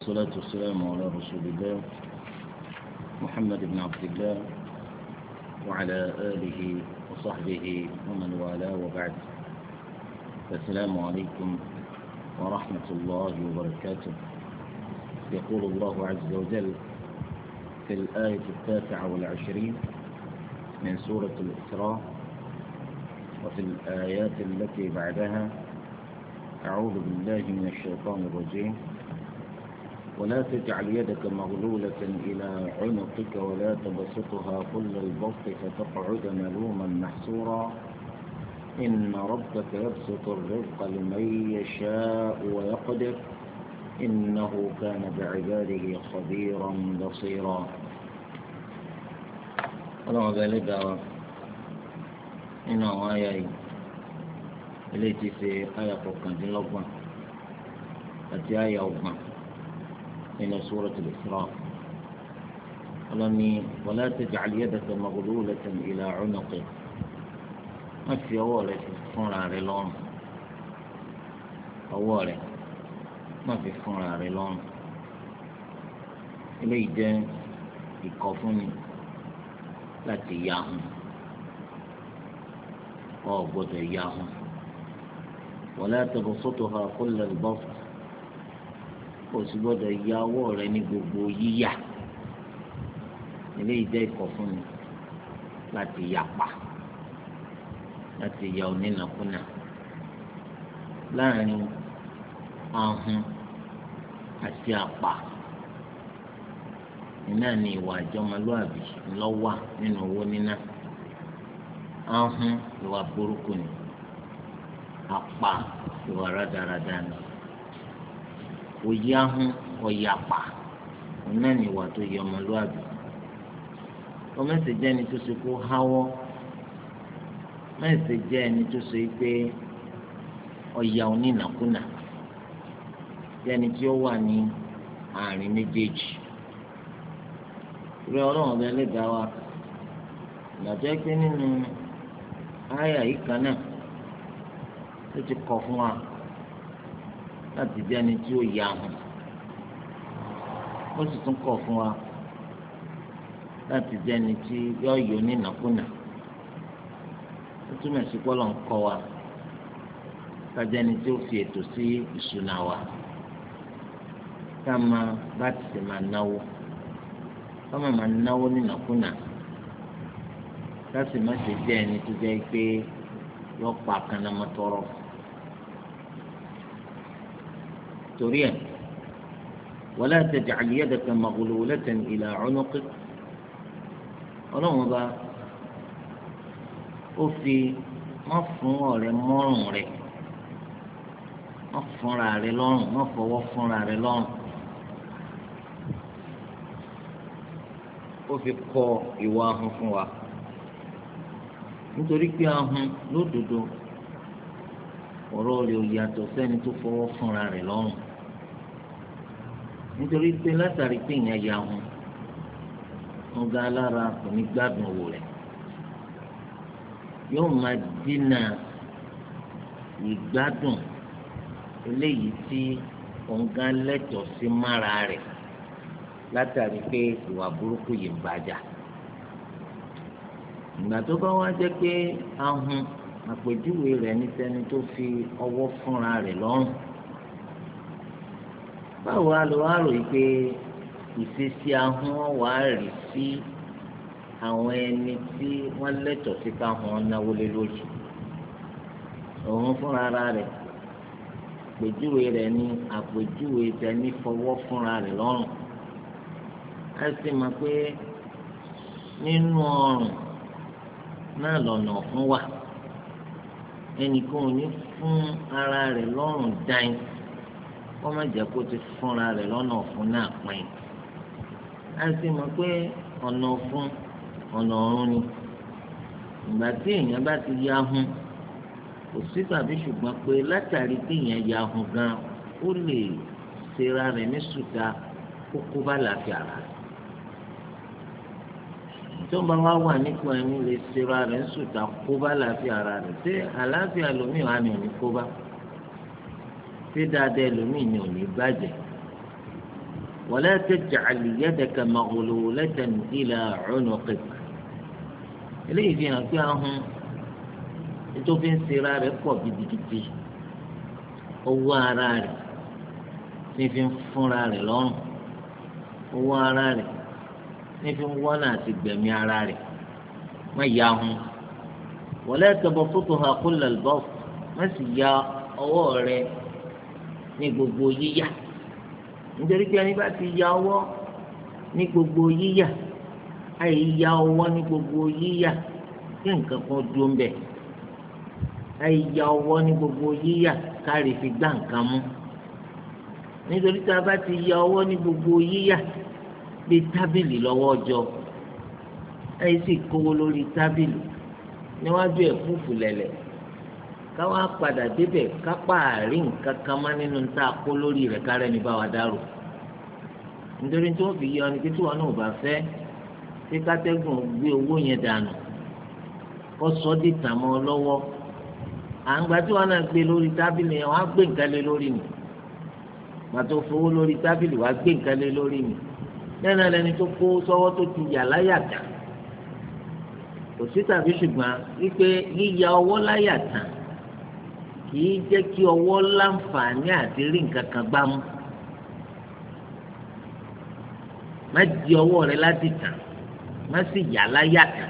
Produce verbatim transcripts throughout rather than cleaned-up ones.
والصلاة والسلام على رسول الله محمد بن عبد الله وعلى آله وصحبه ومن والاه وبعد. السلام عليكم ورحمة الله وبركاته. يقول الله عز وجل في الآية التاسعة والعشرين من سورة الإسراء وفي الآيات التي بعدها: أعوذ بالله من الشيطان الرجيم ولا تجعل يدك مغلولة إلى عنقك ولا تبسطها كل البسط فتقعد ملوما محسورا إن ربك يبسط الرزق لمن يشاء ويقدر إنه كان بعباده خبيرا بصيرا. ọlọ́run ọba ẹlẹ́dàá wa nínú àwọn àyà yìí eléyìí ti ṣe àyà kọkàndínlọ́gbọ̀n àti àyà ọgbọ̀n nínú Suratul Isra. ọlọ́ni wala taj'al yadaka maghlulatan ila 'unuqik, má fi ọwọ́ rẹ fi fúnra rẹ lọ́rùn ọwọ́ rẹ má fi fúnra rẹ lọ́rùn. eléyìí jẹ́ ìkọ̀fúnni láti yahun, ọ gbọ́dọ̀ yahun. wala tabsutha kullal bast, kò sì gbọ́dọ̀ ya ọwọ́ rẹ ní gbogbo yíyà. eléyìí jẹ́ ìkọ̀fúnni láti yapa, láti ya onínàkúnà. láàrin ahun àti àpà iná ni ìwà àjọmọlúàbí ńlọ́wà nínú owó níná. ahun ìwà burúkú ni, àpà ìwà rádaràdà ni. òye ahun ọ̀yà àpà iná ni ìwà tó yẹ ọmọlúàbí. ọmọọ̀sẹ̀ jẹ́ ẹni tó ṣe kó háwọ́, mẹ́sẹ̀ jẹ́ ẹni tó ṣe pé ọ̀yà onínàkúnà, jẹ́ ẹni tí ó wà ní àárín méjèèjì. ìrẹ́ ọlọ́run ọba ẹlẹ́dàá wa ìgbàjẹ́ pé nínú àyà yìí kan náà ó ti kọ̀ fún wa láti jẹ́ ẹni tí ó yà hàn, ó sì tún kọ̀ fún wa láti jẹ́ ẹni tí yóò yọ onínàkúnà. ó túmọ̀ sí pé Ọlọ́run kọ́ wa ká jẹ́ ẹni tí ó fi ètò sí ìṣúná wa, ká máa bá ti ṣe máa náwó, ká máa máa náwó nínàkúnà, ká sì má ṣe jẹ́ ẹni tó jẹ́ pé yọ pa kanamọ́tọ́rọ́. torí ẹ̀ wala taj'al yadaka maghlulatan ila 'unuqik, ọlọ́run bá ó fi má fún ọ̀rẹ́ mọ́rùn rẹ̀, má fúnra rẹ̀ lọ́rùn, má fọwọ́ fúnra rẹ̀ lọ́rùn. ó fi kọ ìwà ahun fún wa, nítorí pé ahun lódodo ọ̀rọ̀ rẹ̀ ò yàtọ̀ sẹ́ni tó fọwọ́ fúnra rẹ̀ lọ́rùn. nítorí pé látàrí pé ìyẹn ya ahun, wọn ga alára kò ní gbádùn owó rẹ̀, yóò máa dínà ìgbádùn eléyìí tí òǹgá lẹ́tọ̀ọ́ sí mára rẹ̀ látàrí pé ìwà burúkú yìí ń bàjá. ìgbà tó bá wá jẹ́ pé ahun àpèjúwe rẹ̀ ní sẹ́ni tó fi ọwọ́ fúnra rẹ̀ lọ́rùn, báwo á lọ wá rò yìí pé ìṣesí ahun wà á rì sí àwọn ẹni tí wọ́n lẹ́tọ̀ọ́ sí káwọn náwó lé lórí. òun fúnra rẹ̀ àpèjúwe rẹ̀ ní àpèjúwe tẹni fọwọ́ fúnra rẹ̀ lọ́rùn. a sì mọ̀ pé nínú ọrùn náà lọ́nà ọ̀fun wà. ẹnìkan ò ní fún ara rẹ̀ lọ́rùn dáin kó má jẹ́ kó ti fúnra rẹ̀ lọ́nà ọ̀fun náà pín. a sì mọ̀ pé ọ̀nà ọ̀fun ọ̀nà ọ̀run ni. ìgbà tí èèyàn bá ti ya ahun, kò sí tàbí ṣùgbọ́n pé látàrí tí èèyàn ya ahun gan, ó lè ṣera rẹ̀ ní sùtá kó kó bá làáfíà rà. tó bá wá wà nípò ẹni lè ṣera rẹ̀ ní sùtá kó bá làáfíà rà rẹ̀, ṣé àlàáfíà lómi wà ní òní kó bá? ṣé dáadáa lómi ní òní bàjẹ́? ولا تجعل يدك مغلولة إلى عنقك eléyìí fi hàn pé ahun tó fi ń ṣera rẹ̀ pọ̀ gidigidi owó ara rẹ̀ ní fi ń fúnra rẹ̀ lọ́rùn owó ara rẹ̀ ní fi ń wọ́nà àti gbẹ̀mí ara rẹ̀ má ya ahun wala tabsutha kullal bast má sì ya ọwọ́ rẹ̀ ní gbogbo yíyà nítorí pé ẹni bá ti ya ọwọ́ ní gbogbo yíyà àyè ya ọwọ́ ní gbogbo yíyà kí nǹkan kan dúró ń bẹ̀ àyè ya ọwọ́ ní gbogbo yíyà kárí fi gbá nǹkan mú nítorí tá a bá ti ya ọwọ́ ní gbogbo yíyà bí tábìlì lọ́wọ́ jọ àyè sì kówó lórí tábìlì níwájú ẹ̀ fúfú lẹ̀lẹ̀ káwá padà débẹ̀ kápá àárín nǹkan kan má nínú tá a kó lórí rẹ̀ kárẹ́ ní báwa dárò nítorí tí wọ́n fi yọ ni pé tí wọn náà bá fẹ́ tí kátẹ́gùn gbé owó yẹn dànù kó sọ ọ́ di tàmọ́ lọ́wọ́ à ń gba tí wọn náà gbé lórí tábìlì yẹn wọ́n á gbé nǹkan lé lórí mi pàtó fowó lórí tábìlì wọ́n á gbé nǹkan lé lórí mi lẹ́nu ẹlẹ́ni tó kó sọ́wọ́ tó ti yà láyà tán kò sí tàbí ṣùgbọ́n wípé yíya ọwọ́ láyà tán kì í jẹ́ kí ọwọ́ láǹfààní àti rí nǹkan kan gbá mú má di ọwọ́ rẹ láti tàn má sì yà láyà tán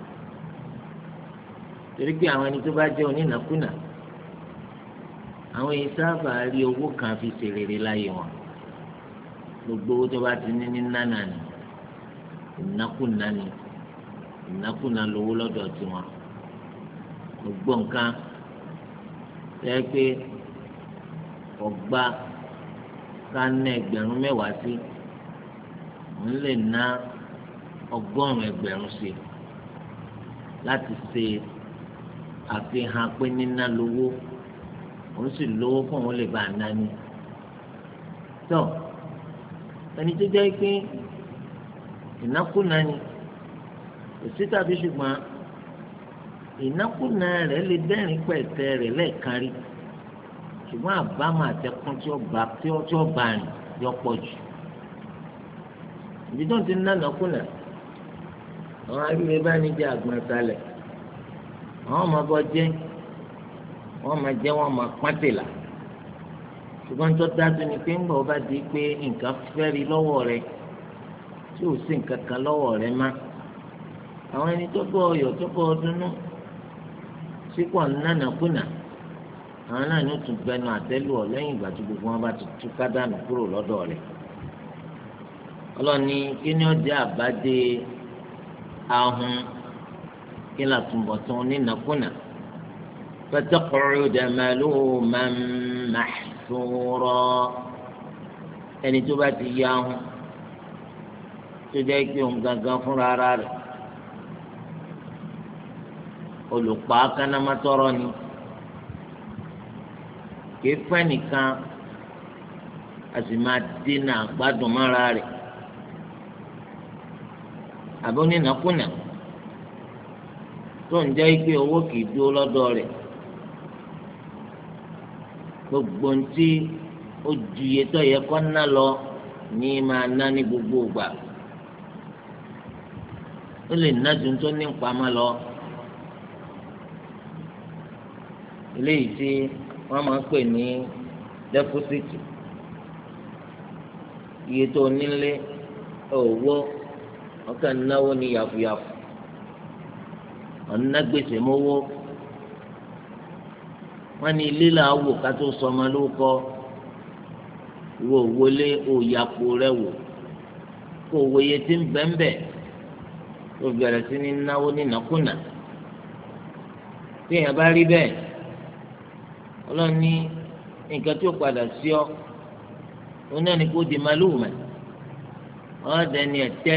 torí pé àwọn ẹni tó bá jẹ́ onínàkúnà àwọn èyí sábà rí owó kan fi ṣe rere láyé wọn gbogbo owó tó bá ti ní ní nánà ni ìnákúnà ni ìnákúnà lówó lọ́dọ̀ tiwọn gbogbo nǹkan tẹ́ pé ọgbà ká ná ẹgbẹ̀rún mẹ́wàá sí ń lè ná ọgọ́rùn-ún ẹgbẹ̀rún sí láti ṣe àfihàn pé níná lówó òun sì lówó fún òun lè bá a náni tó ẹni tó jẹ́ pé ìnákúnà ni òsì tàbí ṣùgbọ́n ìnákúnà rẹ̀ lè dẹ́rìn pẹ̀tẹ́ rẹ̀ lẹ́ẹ̀kan rí ṣùgbọ́n àbámọ̀ àtẹkùn tí ó bá tí ó tí ó bá rìn yọ pọ̀ jù ìdí tó ń ti ná nàkúnà àwọn aríwé bá ní jẹ́ àgbọn ìsàlẹ̀ àwọn ọmọ bọ́ jẹ́ wọ́n máa jẹ́ wọ́n máa pátìlà ṣùgbọ́n tó dájú ni pé ńgbà ó bá di pé nǹkan fẹ́rí lọ́wọ́ rẹ̀ tí ò sí nǹkan kan lọ́wọ́ rẹ̀ má àwọn ẹni tó bọ́ ọyọ̀ tó bọ́ ọdún náà sípò nánàkúnà àwọn náà ní tún gbẹnu àtẹ́lù ọ lẹ́yìn ìgbà tí gbogbo wọn bá ti tú kádànù kúrò lọ́dọ̀ rẹ̀ ọlọ́ni kí ni ó jẹ́ àbádé ahun kí ni àtúbọ̀tán onínàkúnà فتقعد ملوما محسورا ẹni tó bá ti yá ahun tó jẹ́ pé òun gangan fúnra ara rẹ̀ olùpa kánámátọ́rọ́ ni kìí fẹ́ nìkan a sì máa dínà gbádùn mára rẹ̀ àbí onínàkúnà tó ń jẹ́ pé owó kìí dúró lọ́dọ̀ rẹ̀ gbogbo ntí ó ju iye tó yẹ kó ná lọ ní máa ná ní gbogbo ìgbà ó lè ná ju tó ní pamọ́ lọ eléyìí tí wọ́n máa ń pè ní dẹ́pọ́sìtì iye tó nílé owó ọkàn náwó ní yàfùyàfù ọ̀nà gbèsè mówó wọ́n ní ilé là wò ká tó sọmọ lórúkọ ìwọ wọlé òyàpò rẹ wò kó wòye tí ń bẹ́ńbẹ́ tó bẹ̀rẹ̀ sí ní náwó nínàkúnà tí èèyàn bá rí bẹ́ẹ̀ ọlọ́run ní nǹkan tí ó padà sí ọ òun náà ní kó di màlúù mẹ́ ọ̀ọ́dẹ ni ẹ̀tẹ́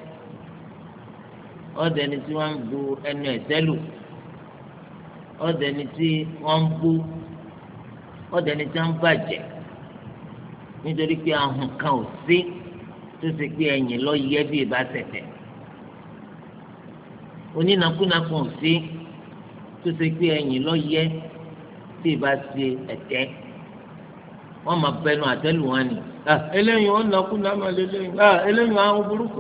ọ̀ọ́dẹ ni tí wọ́n ń bu ẹnu ẹ̀tẹ́ lù ọ̀dẹ̀ ni tí wọ́n ń bú ọ̀dẹ̀ ni tí wọ́n ń bàjẹ́ nítorí pé ahùn kan ò sí tó ṣe pé ẹ̀yìn lọ yẹ bí ìbá tẹ̀tẹ̀ onínàkúnà kan ò sí tó ṣe pé ẹ̀yìn lọ yẹ bí ìbá ṣe ẹ̀tẹ́ wọ́n máa bẹnu àtẹ́lù wọn ni ah eléyìí ó nàkú nàmà lélẹ́yìn ah eléyìí àwọn burúkú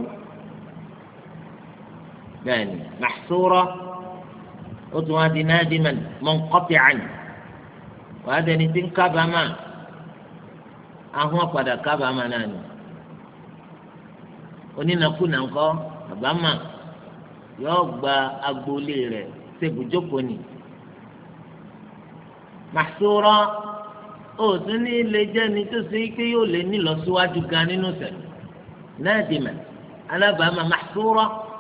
bẹ́ẹ̀ni mahsura ó tún wá di nadiman munqati'an wàá dẹni tí ń kábàámà ahọ́n padà kábàámà náà ni onínàkúnà ńkọ́ àbámà yóò gba agboolé rẹ̀ ṣèbùjókòó ni mahsura ó tún ní ilé jẹ́ni tó ṣe pé yóò lè ní ìlọsíwájú gan nínú sẹ̀lẹ̀ nadiman alábàámà mahsura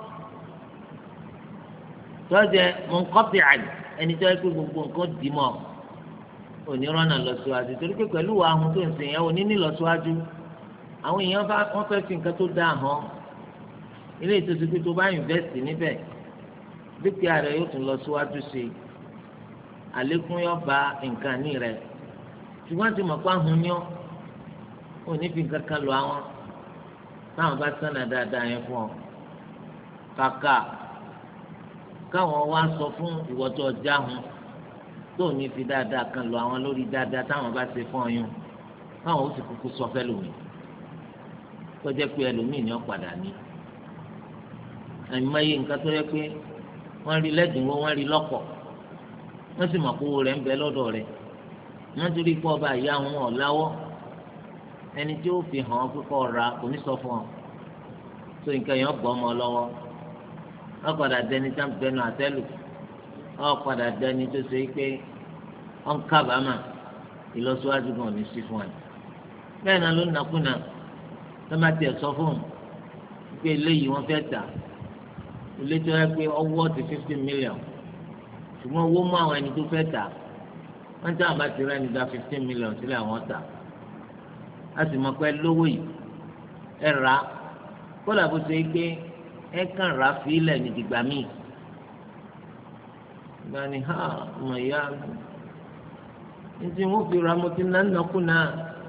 tọ́jẹ́ munqati'an ẹni tó yẹ kó gbogbo nǹkan dì mọ́ onírọ́nà lọ síwájú torí pé pẹ̀lú ahun tó ń sìn yẹn òní ní lọ síwájú àwọn èèyàn bá wọ́n fẹ́ fi nǹkan tó dáa hàn ilé ìtòsí pé tó bá invest níbẹ̀ dúkìá rẹ̀ yóò tún lọ síwájú sí i àlékún yóò bá nǹkan ní rẹ̀ ṣùgbọ́n tí mọ̀ pé ahun ni ọ́ òní fi nǹkan kan lọ àwọn táwọn bá sànà dáadáa yẹn fún ọ kàkà káwọn wá sọ fún ìwọ́tọ̀ ọjà hun tó ní fi dáadáa kan lọ àwọn lórí dáadáa táwọn bá ṣe fún ọyún káwọn ó sì kúkú sọ fẹ́ lómi tó jẹ́ pé ẹlòmíì ni ó padà ní àìmọye nǹkan tó yẹ pé wọ́n rí lẹ́dínwó wọ́n rí lọ́pọ̀ wọ́n sì mọ̀ pé owó rẹ̀ ń bẹ lọ́dọ̀ rẹ̀ wọ́n torí pé ọba ìyá wọn ọ̀láwọ́ ẹni tí ó fi hàn án pé kọ́ ra kò ní sọ fún ọ tó nǹkan yẹn bọ́ ọmọ lọ́wọ́ wọ́n padà dẹni tá bẹnu àtẹ́lù wọ́n padà dẹni tó ṣe pé wọ́n kábàámà ìlọsíwájú gan ní sí fún ẹ bẹ́ẹ̀ náà ló ń nàkúnà lọ́mọ tiẹ̀ sọ fún un pé eléyìí wọ́n fẹ́ tà ilé tó yẹ pé ọwọ́ ti fifty million ṣùgbọ́n owó mú àwọn ẹni tó fẹ́ tà wọ́n tí àwọn bá ti rẹ́ni gba fifteen million sílẹ̀ àwọn tà a sì mọ̀ pé lówó yìí ẹ rà á kódà bó ṣe pé ẹ kàn rà á fílẹ̀ ní dìgbà míì ìgbà ni ha ọmọ ìyá mi ní tí wọ́n fi ra mo ti ná nàkúnà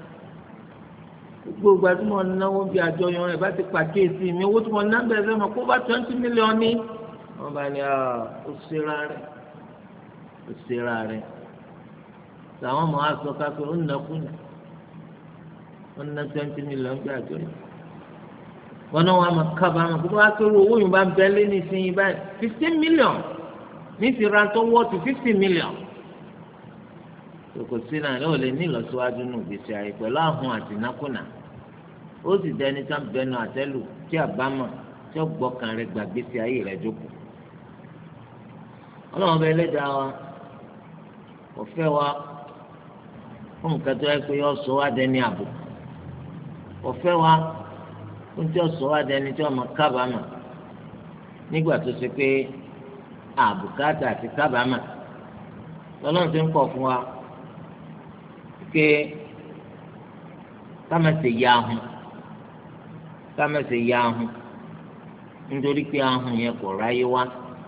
gbogbo ìgbà tí mo náwó bí àjọyọ̀ ẹ̀ bá ti pàkíyèsí mi owó tí mo ná bẹ̀rẹ̀ fẹ́ mọ̀ kó bá twenty million ní wọ́n bá ní ó ṣera rẹ̀ ó ṣera rẹ̀ làwọn ọmọ wa sọ káfí ó nàkúnà ó ná twenty million bí àjọyọ̀ wọn náà wàá máa kábàámọ̀ kó wá pé owó yìí bá ń bẹ lé ní ìsinyìí báyìí fifteen million ní ìfira tó wọ́ tó fifty million kò sí náà ó lè ní ìlọsíwájú nù gbèsè àyè pẹ̀lú àhùn àti nákúnà ó sì dẹni tá bẹnu àtẹ́lù tí àbámọ̀ tí ó gbọ́kàn rẹ̀ gbà gbèsè ayé rẹ̀ jókòó. ọlọ́run bẹ lẹ́dàá wa kò fẹ́ wa fún nǹkan tó yẹ pé yọ sọ wá dẹni àbò kò fẹ́ wa fún tí yọ sọ wá dẹni tí wọ́n máa kábàámọ̀ nígbà tó ṣe pé àbùkátà àti kábàámọ̀ lọ́lọ́run ti ń kọ̀ fún wa pé kámẹ́sì ya ahun kámẹ́sì ya ahun nítorí pé ahun yẹn kò ráyé wá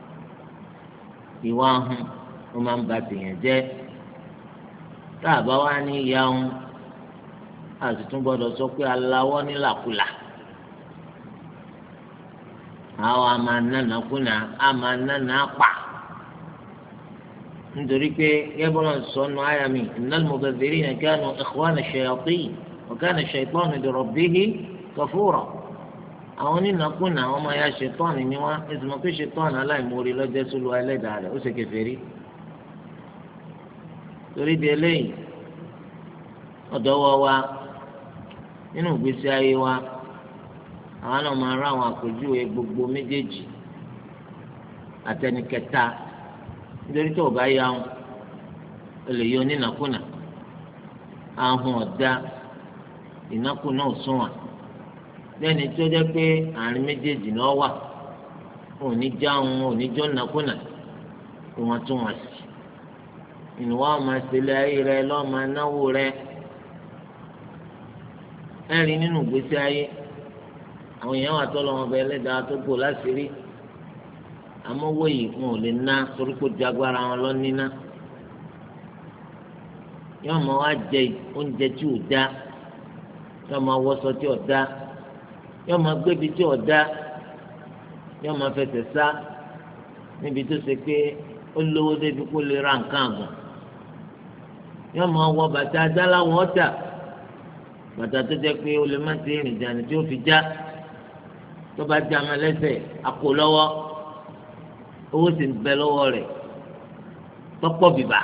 ìwà ahun ó máa ń ba tèèyàn jẹ́ tá a bá wá ní ya ahun a sì tún gbọ́dọ̀ sọ pé aláwọ̀ nílàkulà àwọn a máa nánà kúnà a máa nánà pa nítorí pé yẹ́bọ́lá sọnù àyà mi innal mubadhirina kanu ikhwana shayatin wa kana shaytanu li rabbihi kafura àwọn onínàkúnà àwọn ọmọ ya ṣètọ́ọ̀nù ni wọ́n ẹ̀sìn mọ́ pé ṣètọ́ọ̀nù aláìmoore lọ́jọ́ sólù ẹlẹ́dàá rẹ̀ ó ṣe kèfèrí torí di eléyìí ọ̀dọ́ wọ wa nínú ìgbésí ayé wa àwọn náà máa rá àwọn àpèjúwe gbogbo méjèèjì àtẹnikẹta nítorí tó o bá yá wọn o lè yọ onínàkúnà ahun ọ̀dá ìnákúnà òṣùwọ̀n lẹ́ni tó jẹ́ pé àárín méjèèjì náà wà òní jáwọn òní jọ́ nàkúnà ìwọ̀ntúnwọ̀nsì ìnáwó ọmọ ìṣẹ̀lẹ̀ ayé rẹ lọ́mọ náwó rẹ ẹ̀rín nínú ìgbésí ayé àwọn èèyàn wà tọ́lọ́ wọn bẹ ẹlẹ́dàá tó gbò láṣìírí àmọ́ owó yìí wọn ò lè ná torí kó di agbára wọn lọ níná yóò máa wá jẹ oúnjẹ tí ò dá yóò máa wọṣọ tí ò dá yóò máa gbébi tí ò dá yóò máa fẹsẹ̀ sá níbi tó ṣe pé ó lówó débi kó lè ra nǹkan àgùn yóò máa wọ bàtà adáláwọ̀ ọ̀tà bàtà tó jẹ́ pé o lè má ti rìn jàǹdí tí ó fi já tó bá já ma lẹ́sẹ̀ àpò lọ́wọ́ owó sì ń bẹ lọ́wọ́ rẹ̀ tọ́pọ̀ bìbà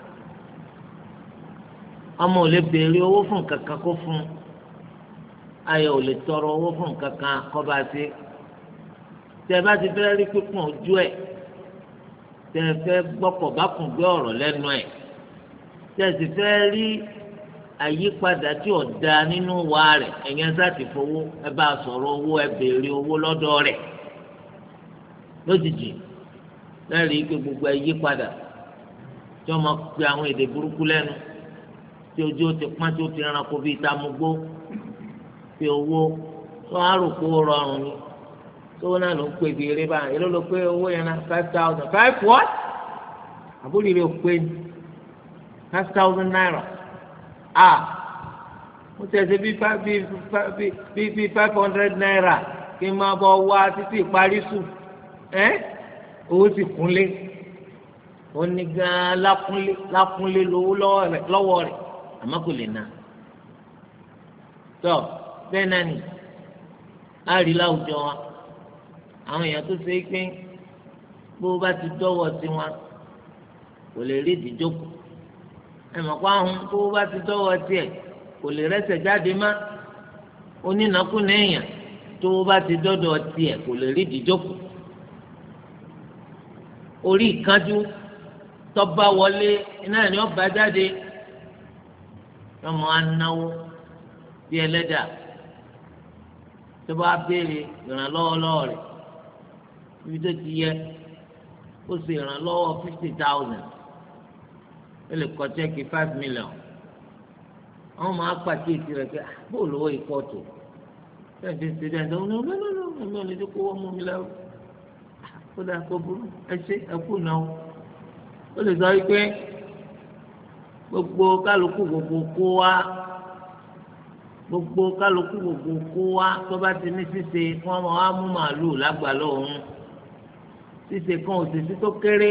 ọmọ ò lè béèrè owó fún kankan kó fún ayọ̀ ò lè tọrọ owó fún kankan kó bá ṣe tẹ bá ti fẹ́ rí pípọ̀n ojú ẹ̀ tẹ fẹ́ gbọ́kọ̀ bá kùn gbé ọ̀rọ̀ lẹ́nu ẹ̀ tẹ sì fẹ́ rí àyípadà tí ò da nínú wa rẹ̀ ẹ̀yẹn sáti fowó ẹ bá sọ̀rọ̀ owó ẹ béèrè owó lọ́dọ̀ rẹ̀ lójijì lẹ́rìí pé gbogbo ẹ yí padà tí wọ́n máa pe àwọn èdè burúkú lẹ́nu tí ojú ó ti pọ́n tí ó ti ránkó bíi tamugbó fi owó tó á rò kó rọrùn ni tó náà ló ń pè bí eré báyìí èló ló pé owó yẹn náà five thousand five what àbúrò rẹ̀ ò pé ní five thousand naira ah mo tẹ̀sí bí bí bí five hundred naira kí n máa bọ̀ wá títí ìparí sùn ẹ́ owó sì kúnlé ó ní gan-an lákúnlé lákúnlé lówó lọ́wọ́ rẹ̀ àmọ́ kò lè ná tó bẹ́ẹ̀ náà ni á rí láwùjọ wa àwọn èèyàn tó ṣe é pé bó bá ti dọ́wọ́ sí wọn kò lè rí ìdíjókòó ẹ mọ̀ pé àwọn bó bá ti dọ́wọ́ tiẹ̀ kò lè rẹ́sẹ̀ jáde má onínàkúnà èèyàn tó bá ti dọ́dọ̀ tiẹ̀ kò lè rí ìdíjókòó orí ìkánjú tọ́ba wọlé iná ni wọ́n bá jáde wọ́n mọ̀ á náwó bí ẹlẹ́dà tó bá béèrè ìrànlọ́wọ́ lọ́wọ́ rẹ̀ ibi tó ti yẹ ó sì ìrànlọ́wọ́ fifty thousand ó lè kọ́ chẹ́kì five million àwọn máa pàkíyèsí rẹ̀ pé bóòlù owó ìpọ́tù bẹ́ẹ̀ fi ṣe dẹ́n tó ń lọ lọ́lọ́lọ́ mi ò lè dé kó wọ́n mú mi lẹ́rù ó dáa kó burú ẹ ṣe ẹ kú náà ó lè sọ wípé gbogbo kálukú gbogbo kó wá gbogbo kálukú gbogbo kó wá tó bá ti ní ṣíṣe wọn máa wá mú màálùú lágbàlá òun ṣíṣe kan òṣìṣẹ́ tó kéré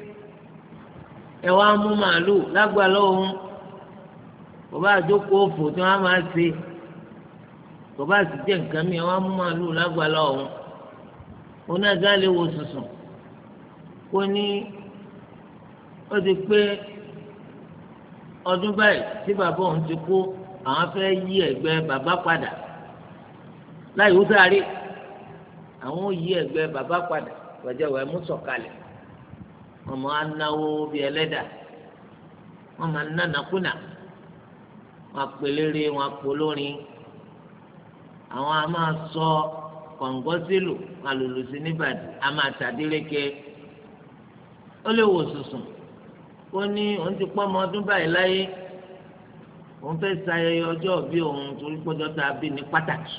ẹ wá mú màálùú lágbàlá òun kò bá àjókòó òfò tí wọn máa ṣe kò bá sì jẹ nǹkan mi ẹ wá mú màálùú lágbàlá òun onága lè wo sùsùn kó ní ó ti pé ọdún báyìí tí bàbá òun ti kú àwọn fẹ́ yí ẹ̀gbẹ́ bàbá padà láì wú sáré àwọn yí ẹ̀gbẹ́ bàbá padà wẹ̀jẹ̀ wẹ̀ mú sọ̀kalẹ̀ wọn máa náwó bí ẹlẹ́dà wọn máa nánàkúnà wọn apèlére wọn apolórin àwọn a máa sọ kọ̀ǹgọ́sílù alòlùsí níbàdí a máa tàdírékè ó lè wò sùsùn ó ní òun ti pọ́ ọmọ ọdún báyìí láyé òun fẹ́ ṣayẹyẹ ọjọ́ bí òun torí pọ́jọ́ tá a bí ní pàtàkì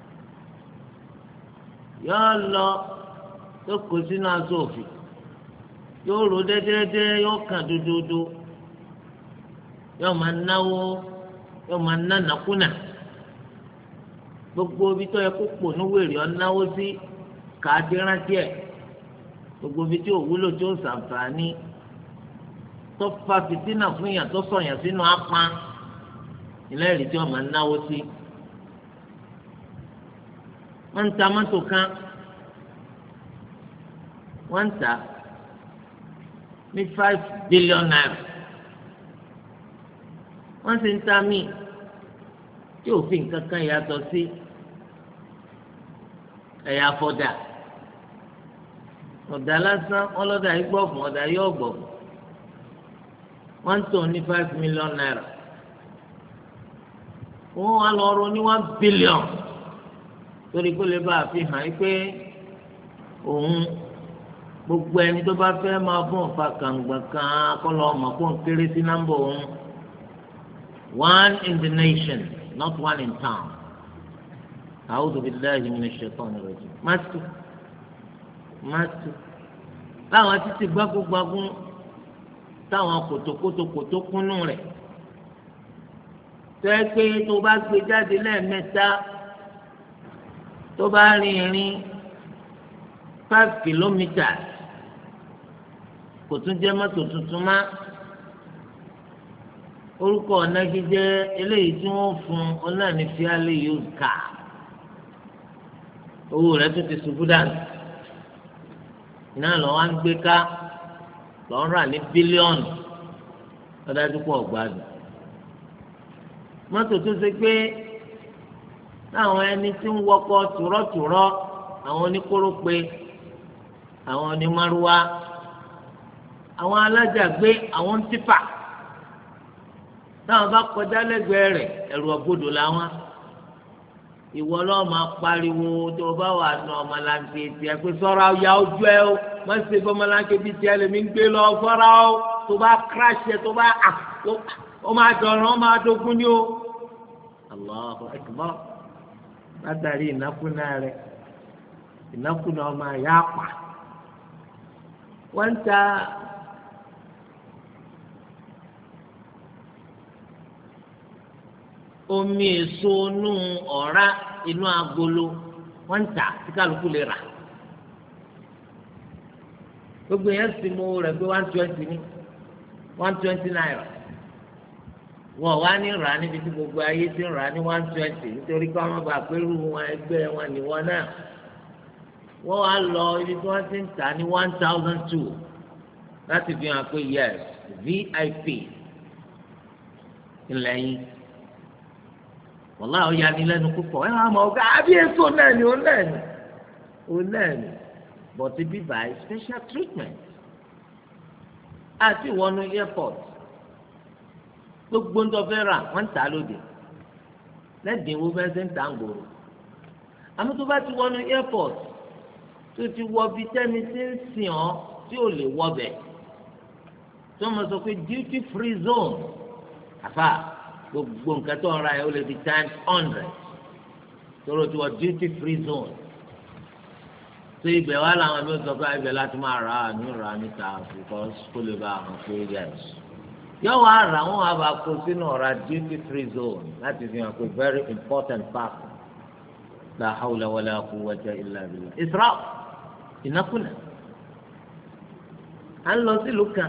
yóò lọ tó kó sínú aṣọ òfì yóò rò déédéé yóò kàn dúdúdú yóò máa náwó yóò máa ná nàkúnà gbogbo ibi tó yẹ kó pò ní wèrè ọ náwó sí káàdì rántí ẹ gbogbo ibi tí ò wúlò tí ó ṣàǹfààní tó fa fìtínà fún yàn tó sọyàn sínú apá ilé ìrì tí wọn máa náwó sí wọn ń ta mọ́tò kan wọn ń ta ní five billion naira wọn sì ń ta míì tí òfin kankan yàtọ̀ sí ẹ̀yà afọ́dà ọ̀dà lásán ọlọ́dà yìí gbọ́ fún ọ̀dà yóò gbọ́ fún wọ́n ń tò ní five million naira wọ́n wá lọ rọ ní one billion torí kó lè bá a fi hàn yí pé òun gbogbo ẹni tó bá fẹ́ máa bọ̀ fa kàǹgbà kan kọ́ lọ́ọ́ mọ̀ kó ń kéré sí nọ́mbà òun one in the nation not one in town. A'udhu billahi minash shaitani rajim. Mátù mátù láwọn títí gbágbógbágún táwọn kòtòkòtòkòtò kúnnú rẹ̀ tó ẹ pé tó bá gbé jáde lẹ́ẹ̀mẹ́ta tó bá rìn ìrìn five kilometres kò tún jẹ́ mọ́tò tuntun má orúkọ ọ̀nàgíjẹ́ eléyìí tí wọ́n fún ọ̀nàní fíálẹ̀ yóò kà owó rẹ̀ tó ti ṣubú dànù iná lọ́wọ́ á ń gbé ká lọ́ọ́ rà ní bílíọ̀nù lọ́dájú pọ̀ gbádùn mọ́tò tó ṣe pé láwọn ẹni tí ń wọkọ̀ tùrọ̀tùrọ̀ àwọn oníkórópè àwọn onímárúwá àwọn alájàgbé àwọn tífà táwọn bá kọjá lẹ́gbẹ̀ẹ́ rẹ̀ ẹ̀rù ọ̀gbọ́dọ̀ làwọn ìwọ lọ́ọ́ máa pariwo tó o bá wà ní ọmọlanke tiẹ̀ pé sọ́ra ya ojú ẹ o má ṣe fún ọmọlanke bíi tiẹ̀ lèmi ń gbé lọ sọ́ra o tó bá crash ẹ tó bá à ó máa dọ̀rọ̀ ó máa dogun ní o. Allahu Akbar látàrí ìnákúná rẹ̀ ìnákúná ọmọ àyà pa wọ́n ń ta omi èso inú ọ̀rá inú agolo wọ́n ń tà tí kálukú lè rà gbogbo yẹn sì mú rẹ̀ pé one twenty ní one twenty naira wọ́n wá ní rà níbi tí gbogbo ayé ti ń rà ní one twenty nítorí pé wọ́n bá pẹ́rù wọn ẹgbẹ́ wọn níwọ̀n náà wọ́n wá lọ ibi tí wọ́n ti ń tà ní one thousand two láti fi hàn pé yes V I P ńlẹ̀ yín wọ́lá ó yà ní lẹ́nu púpọ̀ ẹ̀ máa mọ̀ ọ́gá àbí èso náà ni ó náà ni ó náà ni but ibi báyìí special treatment àti ìwọ́nú airport gbogbo ń tọ́ fẹ́ rà wọ́n ń tà lóde lẹ́dínwó bẹ́ẹ̀ ṣe ń tà ń gbòòrò àmọ́ tó bá ti wọ́nú airport tó ti wọ bí tẹ́ni tí ń sìn ọ́ tí ò lè wọ bẹ̀ tó mọ̀ sọ pé duty free zone àfà gbogbo nǹkan tó ń ra yẹn ó lè di times hundred tóró tí wọ́n duty free zone tó ibẹ̀ wá làwọn ẹbí sọ pé ibẹ̀ láti máa rà á ní rà á níta because kó lè bá àwọn pé yes yóò wá rà wọ́n wá bá kó sínú ọ̀rá duty free zone láti fi hàn pé very important part la hawla wala quwwata illa billah israf ìnákúnà à ń lọ sílùú kan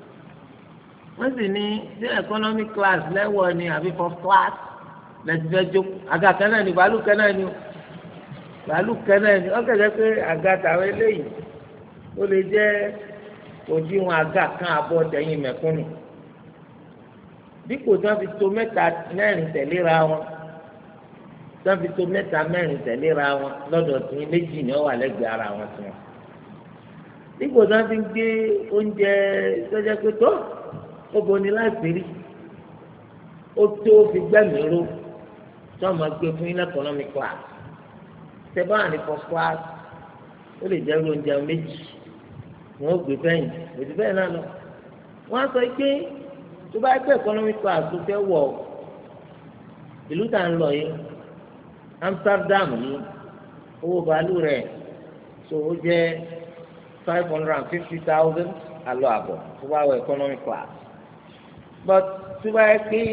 wọ́n sì ní sí economic class lẹ́wọ̀ ni àbí first class lẹ́sìn fẹ́ jókòó àga kan náà ni bàálù kan náà ni bàálù kan náà ni wọ́n kẹ̀kẹ́ pé àga tàwọn eléyìí ó lè jẹ́ òdiwọ̀n àga kan àbọ̀ tẹ̀yìn mẹ̀kúnnù dípò tí wọ́n fi to mẹ́ta mẹ́rin tẹ̀léra wọn tí wọ́n fi to mẹ́ta mẹ́rin tẹ̀léra wọn lọ́dọ̀ tí méjì ni wọ́n wà lẹ́gbẹ̀ẹ́ ara wọn tí wọ́n dípò tí wọ́n fi gbé oúnjẹ sọ́jà pé tó ó boni láti rí ó tó fi gbẹ́mìí ró tí wọ́n máa gbé fún ilé economic class tẹ́bá ní first class ó lè jẹ́ oúnjẹ méjì wọ́n ó gbé fẹ́yìn òtí bẹ́ẹ̀ náà lọ wọ́n á sọ pé tó bá gbé economic class tó fẹ́ wọ̀ ìlú tá à ń lọ yìí Amsterdam yìí owó bàálù rẹ̀ so ó jẹ́ five hundred and fifty thousand àlọ́ àbọ̀ tó bá wọ economic class but tó bá yẹ pé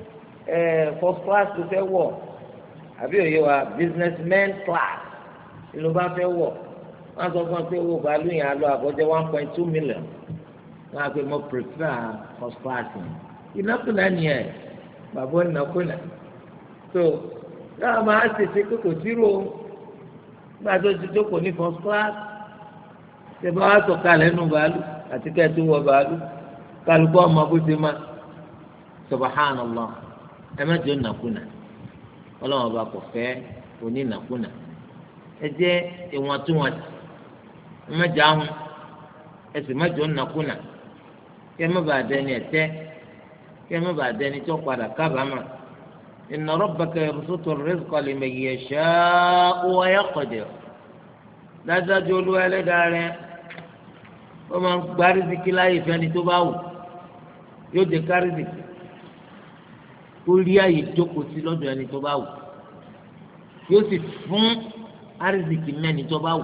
first class tó fẹ́ wọ̀ àbí òye wa businessman class ìlú bá fẹ́ wọ̀ wọ́n sọ fún ọ pé owó bàálù yẹn àlọ́ àbọ̀ jẹ́ one point two million wọ́n á pè mo prefer first class yẹn ìnákùnà nìyẹn bàbá ìnákùnà so náà máa ṣèṣe pé kò zero nígbà tó ti jókòó ní first class ṣe bá wà sọ̀kalẹ̀ nù bàálù àti kẹ́ẹ̀tù wọ bàálù kálukú ọmọ bó ṣe má subhanallah ẹ má jẹ́ ìnákùnà ọlọ́run ọba kò fẹ́ onínàkúnà ẹ jẹ́ ìwọ̀ntúnwọ̀nsì ẹ má jẹ́ ahun ẹ sì má jẹ́ onínàkúnà kí ẹ má bàa dẹni ẹ̀tẹ́ kí ẹ má bàa dẹni tó padà kábàámà inna rabbaka yabsutu ar-rizqa liman yasha'u wa yaqdir dájúdájú olúwa ẹlẹ́dàá rẹ ó máa ń gba rìzìkì láyè fẹ́ni tó bá wù yóò jẹ ká rìzìkì kó rí àyè jókòó sí lọ́dọ̀ ẹni tó bá wù yóò sì fún àrìzìkì mẹ́ni tó bá wù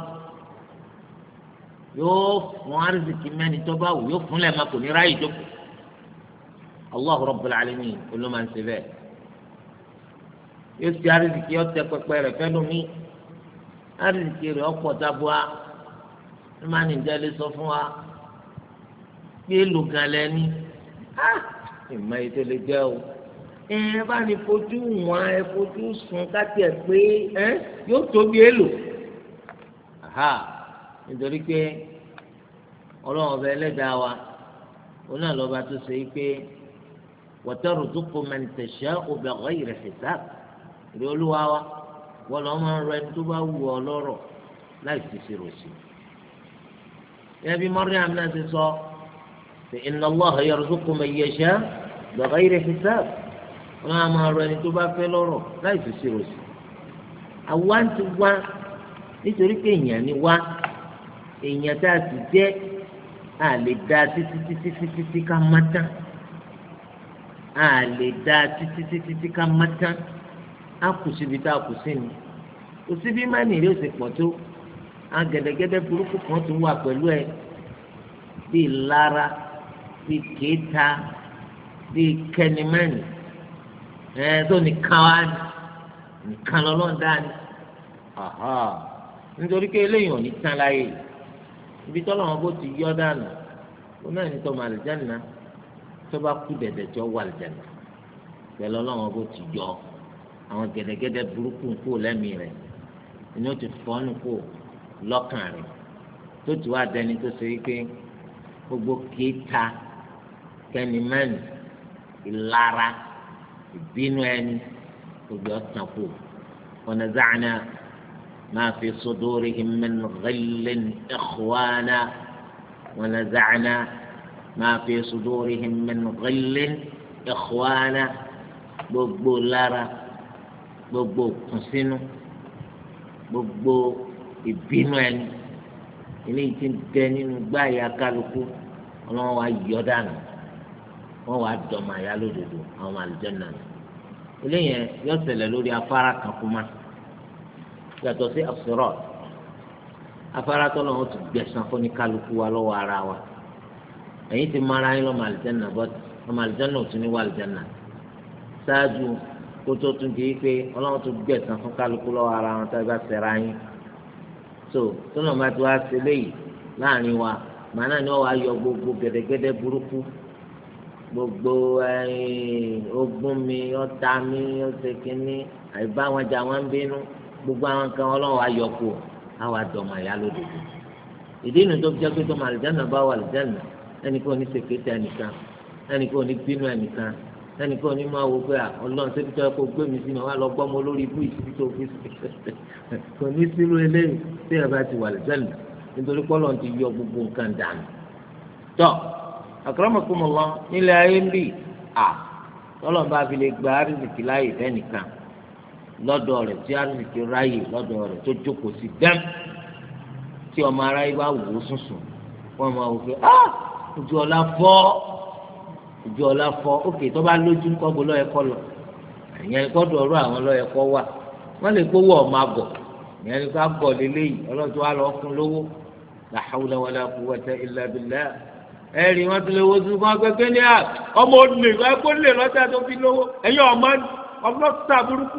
yóò fún àrìzìkì mẹ́ni tó bá wù yóò fún lẹ́ẹ̀ma kò ní ráyè jókòó Allahu Rabbul Alamin ló máa ń ṣe bẹ́ẹ̀ yóò sì àrìzìkì yóò tẹ pẹpẹ rẹ̀ fẹ́ lómi àrìzìkì rẹ̀ ọ̀pọ̀ tabua ló máa ń nìjẹ́ lé sọ fún wa pé èlò gan lẹ́ni ìmọ̀ ètò lè jẹ́ o ẹ bá ní fojú wọn ẹ fojú sùn káti ẹ pé ẹ yóò tóbi èlò nítorí pé ọlọ́run ọba ẹlẹ́dàá wa òun náà lọ́ba tó ṣe é pé watarzuqu man tasha'u bighayri hisab ìrẹ́ olúwa wa wọ́n lọ́ máa ń rọ ẹni tó bá wù ọ lọ́rọ̀ láì fi ṣèrò sí i. ẹbí Maryam náà ti sọ pé inna Allaha yarzuqu man yasha'u bighayri hisab wọ́n á máa rọ ẹni tó bá fẹ́ lọ́rọ̀ láì fi ṣèrò sí i. àwa ń ti wá nítorí pé èèyàn ni wá èèyàn tá a sì jẹ́ a lè dá títí títí títí tí ká má tán a lè dá títí títí tí ká má tán a kù síbi tá a kù sí ni kò síbi má nìyí ó sì pọ̀ tó a gẹ̀dẹ̀gẹ̀dẹ̀ burúkú kan tún wà pẹ̀lú ẹ bíi lára bíi kéta bíi kẹnimẹ́nì ẹ tó nìkan wá ní nìkan lọ́lọ́dá ni nítorí pé eléyìí ò ní tán láyé yìí ibi tọ́lọ̀ wọn bó ti yọ dànù ó náà ní tọ́mọ àlìjáná tó bá kú dẹ̀dẹ̀ tí ó wà àlìjáná pẹ̀lú ọlọ́wọ́n bó ti yọ àwọn gẹ̀dẹ̀gẹ̀dẹ̀ burúkú kú lẹ́mìí rẹ̀ ni ó ti fọ́nù kú lọ́kàn rẹ̀ tó ti wá dẹni tó ṣe wípé gbogbo kéta kẹ́nìmẹ́nì ìlara ìbínú ẹni gbogbo ọ̀sán kú ọ̀nà záàna. ما في صدورهم من غل إخوانا ونزعنا ما في صدورهم من غل إخوانا gbogbo lára gbogbo kùnsínú gbogbo ìbínú ẹni eléyìí tí ń bẹ nínú gbáàyà kálukú ọlọ́wọ́n wa yọ dànù wọ́n wàá dọ̀mọ àyà lódodo àwọn àlùjànnà eléyìí yọ ṣẹlẹ̀ lórí afárá kan kú máa yàtọ̀ sí as-sirat afárá tó lọ́wọ́ ti gbẹ̀sán fún ní kálukú wa lọ́wọ́ ara wa ẹ̀yin ti mara yín lọ́mọ àlìjáná bọ́ ọmọ àlìjáná ò tún ní wà àlìjáná ṣáájú kó tó tún di pé ọlọ́wọ́ tó gbẹ̀sán fún kálukú lọ́wọ́ ara wọn tó bá ṣẹ̀ra yín tó tó náà bá ti wá ṣe léyìí láàrin wa màánà ni wọ́n wá yọ gbogbo gẹ́dẹ́gẹ́dẹ́ burúkú gbogbo ogun mi ọ̀tá mi ọ̀sẹ̀ kínní àìbá wọn jà wọn bínú gbogbo àwọn kan ọlọ́run ayọ̀kù àwọn àdọ̀mọ̀ àyà lódodo ìdí inú tó jẹ́ pé tó máa àlìjáná bá wà àlìjáná ẹnì kan ní sèkéte ẹnìkan ẹnì kan ní bínú ẹnìkan ẹnì kan ní máa wo pé ọlọ́run ṣé tó yẹ kó gbé mi sí mi wá lọ gbọ́ mọ lórí ibú ìsibí tó fi kò ní sílùú eléyìí tí ẹ bá ti wà àlìjáná nítorí pọ́lọ́ ti yọ gbogbo nǹkan dànù. tọ́ akramakumullah nílẹ̀ ayé ń bì à tọ́lọ́ bá fi lè gba àrísìkí láàyè fẹ́nìkan lọ́dọ̀ rẹ̀ tí àrísìkí ráyè lọ́dọ̀ rẹ̀ tó jókòó sí dẹ́m tí ọmọ aráyé bá wò ó sùnsùn wọ́n máa wò pé ah ojú ọlá fọ́ ojú ọlá fọ́ òkè tó bá lójú ńkọ́ bó lọ́ọ́ ẹ̀kọ́ lọ ìyẹn gbọ́dọ̀ ọ̀rọ̀ àwọn lọ́ọ́ ẹ̀kọ́ wà wọ́n lè kó wọ́ ọmọ àgọ̀ ìyẹn ní ká gọ̀ lélẹ́yìí ọlọ́dún wa lọ́ọ́ fún lówó la hawla wala quwwata illa billah ẹ̀rì wọn ti lè wo sùn fún akẹ́kẹ́ ní à ọmọ olè ẹ̀kọ́ lè lọ́jà tó fi lówó ẹ̀yìn ọmọ ọlọ́sà burúkú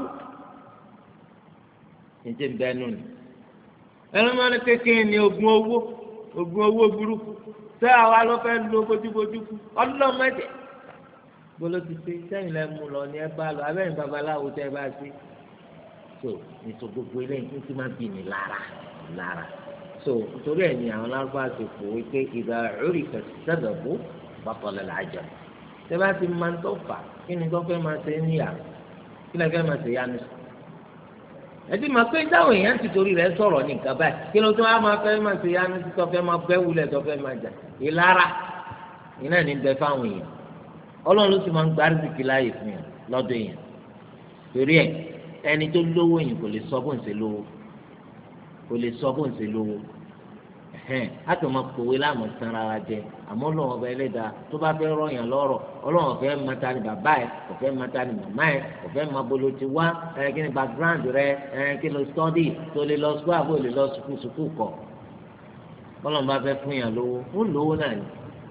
njẹ bẹnu ni ẹnu máa ní kékeré ní ogun owó ogun owó burúkú tẹ àwa ló fẹ́ lo bójúbójú kú ọlọ́mọdé gbọ́dọ̀ ti ṣe sẹ́yìn lẹ́ mú lọ ní ẹ bá lọ abẹ́yìn babaláwo tẹ́ ẹ bá ṣe so nítorí gbogbo eléyìí tí máa bì ní lára lára so nítorí ẹ̀ ní àwọn lárúbá ti fò wípé ìgbà orí kẹsì sábẹ̀bù bàtọ̀lẹ̀ làjà tẹ́ bá ti máa ń tọ́ fà kí ni tó fẹ́ máa ṣe níyà kí ni fẹ́ máa ṣe yánu sí ẹtí máa pé táwọn èèyàn ti torí rẹ̀ sọ̀rọ̀ ní nǹkan báyìí kí ló tó wá máa fẹ́ máa ṣe yánu tí tọ́fẹ́ máa bẹ́ wulẹ̀ tọ́fẹ́ máa jà ìlara iná ní bẹ fáwọn èèyàn ọlọ́run ló sì máa ń gba rìsíkì láàyè fún yàn lọ́dọ̀ èèyàn torí ẹ̀ ẹni tó lówó yìí kò lè sọ bó ń ṣe lówó kò lè sọ bó ń ṣe lówó ẹ̀hẹ́n àti ọmọ kòwé láàmú sanra wa jẹ àmọ́ ọlọ́run ọba ẹlẹ́dàá tó bá fẹ́ rọ̀yàn lọ́rọ̀ ọlọ́run ọ̀fẹ́ mata ni bàbá ẹ̀ ọ̀fẹ́ mata ni màmá ẹ̀ ọ̀fẹ́ ma bolo ti wá ẹ̀ kí ni background rẹ ẹ̀ kí ló study tó lè lọ sukú àbò lè lọ sukú sukú kọ̀ ọlọ́run bá fẹ́ fún yàn lówó ó lówó náà ni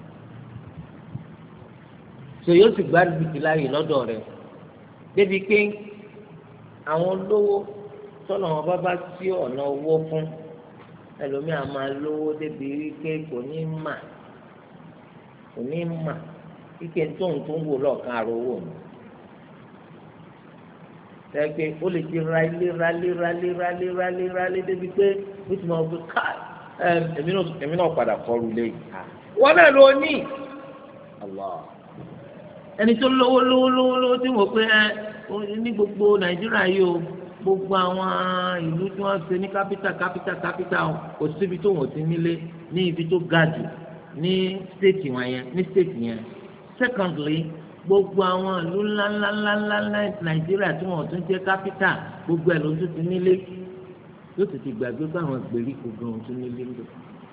so yóò sì gbá bìtì láàyè lọ́dọ̀ rẹ̀ débi pé àwọn olówó tọ́lọ̀ wọn bá bá sí ọ̀nà owó fún ẹlòmíà máa lówó débi wípé kò ní mà kò ní mà kíkẹ́ tóun tó ń wò lọ́ọ̀kan àrò owó mi tẹ́gbẹ́ ó lè ti ra ilé ra ilé ra ilé ra ilé ra ilé ra ilé débi pé ó ti máa gbé ká èmi náà padà kọlu lé yìí wọn náà ló ní ẹni tó lówó lówó lówó lówó tí wọ́n pé ẹ ní gbogbo Nàìjíríà yìí o gbogbo àwọn ìlú tí wọ́n ṣe ní kápítà kápítà kápítà kò síbi tó wọ́n ti nílé ní ibi tó ga jù ní stéètì wọn yẹn ní stéètì yẹn secondly gbogbo àwọn ìlú ńláńláńláńlá Nàìjíríà tí wọ́n tún jẹ́ kápítà gbogbo ẹ̀ ló tún ti nílé yóò tètè gbàgbé pé àwọn gbèríko gan tún nílé ńlọ.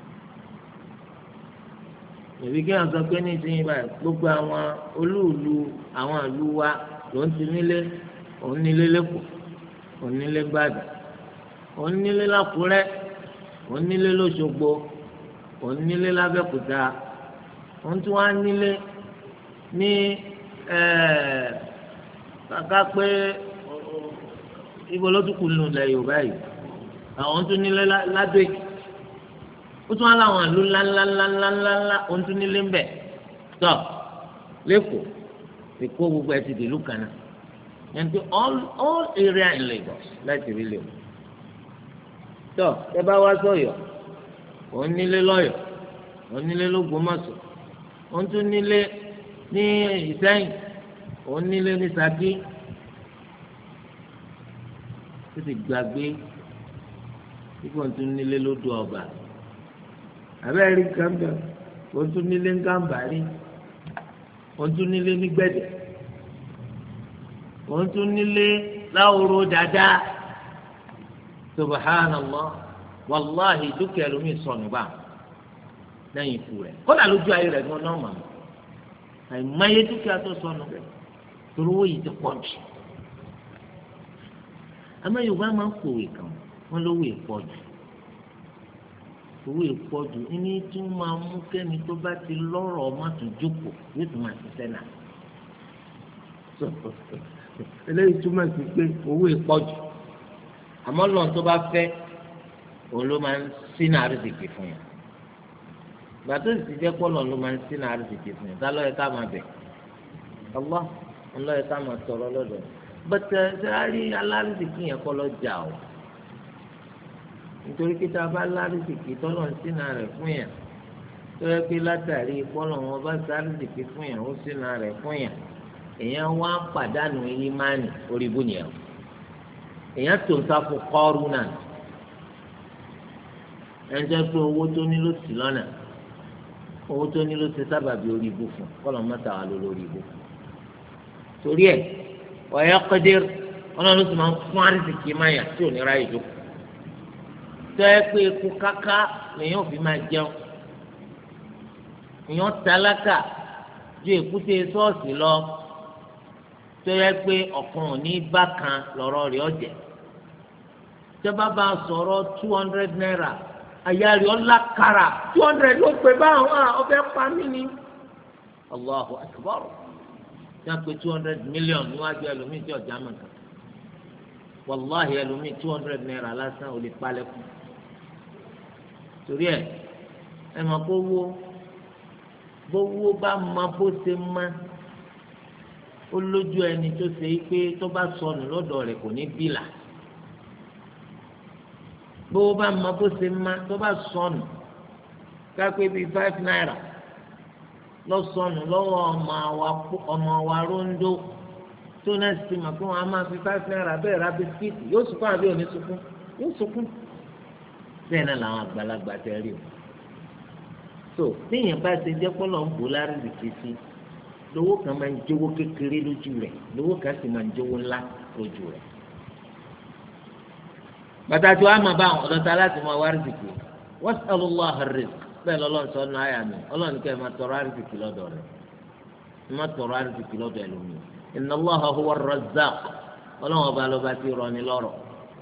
èmi kí wọn sọ pé ní ìsinyìí báyìí gbogbo àwọn olúùlú àwọn ìlú wa ló ń ti nílé òun nílé lẹ́kọ̀ọ́ òun nílé gbàdà òun nílé lákùrẹ́ òun nílé lóṣogbo òun nílé lábẹ́kúta òun tún wá nílé ní kàkà pé ibo ló tún kù nù lẹ Yorùbá yìí àwọn tún nílé ládó èkì ó tún wá láwọn ìlú ńláńláńláńláńlá òun tún nílé ńbẹ tó lẹ́kọ̀ọ́ Èkó gbogbo ẹ ti dìlú kan náà yẹn ti all all area in Lagos láti rí lè wò tó ẹ bá wá sọ́yọ́ òun nílé lọ́yọ́ òun nílé l'Ógbómọ̀ṣọ́ òun tún nílé ní Ìsẹ́yìn òun nílé ní Ṣakí tó ti gbàgbé kíkọ́ tún nílé lódò ọba abẹ́rẹ́ rí kàmbá òun tún nílé ní Gàmbàrí òun tún nílé ní Gbẹ̀dẹ̀ òun tún nílé láwòrò dáadáa subhanallah wàláhì dúkìá lómi sọnù bá lẹ́yìn ikú rẹ̀ kódà lójú ayé rẹ̀ gan náà mọ̀ àìmọye dúkìá tó sọnù rẹ̀ torí owó yìí ti pọ̀ jù àmọ́ Yorùbá máa ń pòwe kan wọ́n lówó ìpọ̀ jù owó ìpọ̀ jù ẹni tí wọ́n máa mú kẹ́ni tó bá ti lọ́rọ̀ ọmọ tó jókòó yóò tún máa ṣiṣẹ́ náà eléyìí túmọ̀ sí pé owó ìpọ̀ jù àmọ́ lọ́n tó bá fẹ́ òun ló máa ń sínú àrísìkì fún yàn gbàtó sì jẹ́ pọ́ lọ́n ló máa ń sínú àrísìkì fún yàn tá lọ́yẹ ká máa bẹ̀ ọlọ́ ọlọ́yẹ ká máa tọrọ lọ́dọ̀ bẹ́tẹ̀ sẹ́rárí alárísìkì yẹn kọ́ lọ jà o nítorí pé tá a bá lárísìkì tọ́lọ̀ ń sínú rẹ̀ fún yàn tó yẹ pé látàrí pọ́lọ̀ wọn bá sárísìkì fún yàn ó sínú rẹ̀ fún yàn èèyàn wá pàdánù ìmánì orí bùnìyàn èèyàn tó ń sáfù kọ́ọ̀rù náà ẹni tó pé owó tó ní ló sì lọ́nà owó tó ní ló ti sábàbí orí ibú fún kọ́lọ̀ mọ́ta wà lórí ibú torí ẹ̀ ọ̀yà kọ́dẹ́rì ọlọ́run ló sì máa ń fún àrísìkì máyà tí ò ní ráyè jókòó tó yẹ pé eku káká lèèyàn fi máa jẹun èèyàn tálákà ju èkúté ṣọ́ọ̀ṣì lọ tó yẹ pé ọ̀kan ò ní bá kan lọ́rọ̀ rẹ̀ ọ̀jẹ̀ tẹ́bá bá sọ̀rọ̀ two hundred naira ayáàrí ọ̀la kara two hundred ló pè báwọn ọbẹ̀ pa mí ni Allahu akbar yá pé two hundred million níwájú ẹlòmíì tí ọjà mọ̀ kan wàláhì ẹlòmíì two hundred naira lásán ò lè palẹ̀ kù torí ẹ ẹ mọ̀ kó wó gbówó bá ma bó ṣe má ó lójú ẹni tó ṣe é pé tó bá sọnù lọ́dọ̀ rẹ̀ kò ní bílà gbówó bá ma bó ṣe má tó bá sọnù kápé bíi five naira lọ sọnù lọ́wọ́ ọmọ wa róńdó tó náà sì mà pé wọn a máa fi five naira bẹ́ẹ̀ ra bisikíìtì yóò sunkún àbí òní sunkún yóò sunkún bẹ́ẹ̀ náà làwọn àgbàlagbà tẹ́ rí o so téèyàn bá ṣe jẹ́ pọ́lọ́ ń bò lárìsìkì sí lówó kan máa ń jówó kékeré lójú rẹ̀ lówó kan sì máa ń jówó ńlá lójú rẹ̀ pàtàkì wa máa bá àwọn ọ̀dọ́ta láti máa wá rìsìkì was'alullaha ar-rizq bẹ́ẹ̀ lọ́lọ́run sọ nínú àyà mi ọlọ́run kẹ́ ẹ máa tọrọ àrìsìkì lọ́dọ̀ rẹ̀ ẹ máa tọrọ àrìsìkì lọ́dọ̀ ẹlòmíì inna Allaha huwa ar-razzaq ọlọ́run ọba ló bá ti rọ ni lọ́rọ̀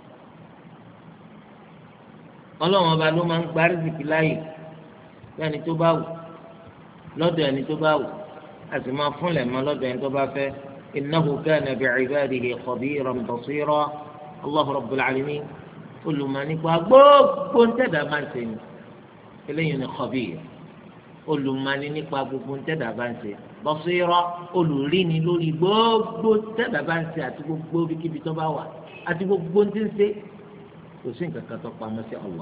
ọlọ́run ọba ló máa ń gba àrìsìkì láàyè ẹni tó bá wù lọ́dọ̀ ẹni tó bá wù a sì máa fúnlẹ̀ mọ́ lọ́dọ̀ ẹni tó bá fẹ́ innahu kana bi'ibadihi khabiran basira Allahu rabbul alamin olùmọ̀ nípa gbogbo ń tẹ̀dá máa ń ṣe ni eléyìí ni khabir olùmọ̀ nípa gbogbo ń tẹ̀dá máa ń ṣe basira olùríni lórí gbogbo tẹ́lẹ̀ bá ń ṣe àti gbogbo kíbi tó bá wà àti gbogbo tí ń ṣe kò sí nǹkan kan tó pamọ́ sí Allah.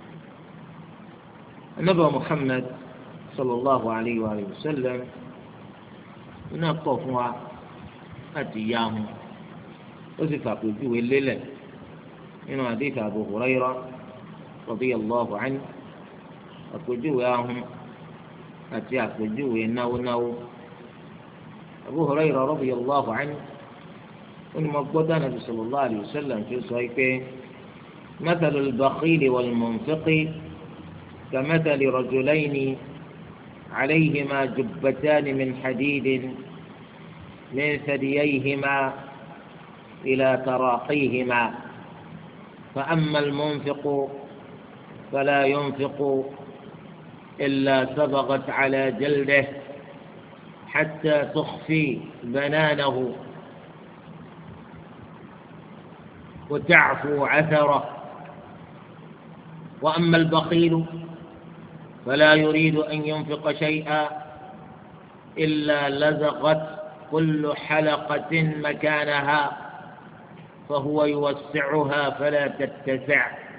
Ànábì Muhammad sallallahu alayhi wa sallam iná kọ̀ fún wa láti yá ahun ó sì fàpèjúwe lélẹ̀ nínú hadith Abu Hurairah radiyallahu anhu àpèjúwe ahun àti àpèjúwe náwónáwó. Abu Hurairah radiyallahu anhu ó ní mo gbọ́dọ̀ Ànábì sallallahu alayhi wa sallam tó sọ pé mathalul bakhili wal munfiqi kamathali rajulayni alayhima jubbatani min hadidin min thadiyayhima ila taraqihima fa amma al-munfiqu fala yunfiqu illa sabaghat ala jaldihi حتى تخفي بنانه وتعفو عثره وأما البخيل فلا يريد أن ينفق شيئا إلا لزقت كل حلقة مكانها فهو يوسعها فلا تتسع.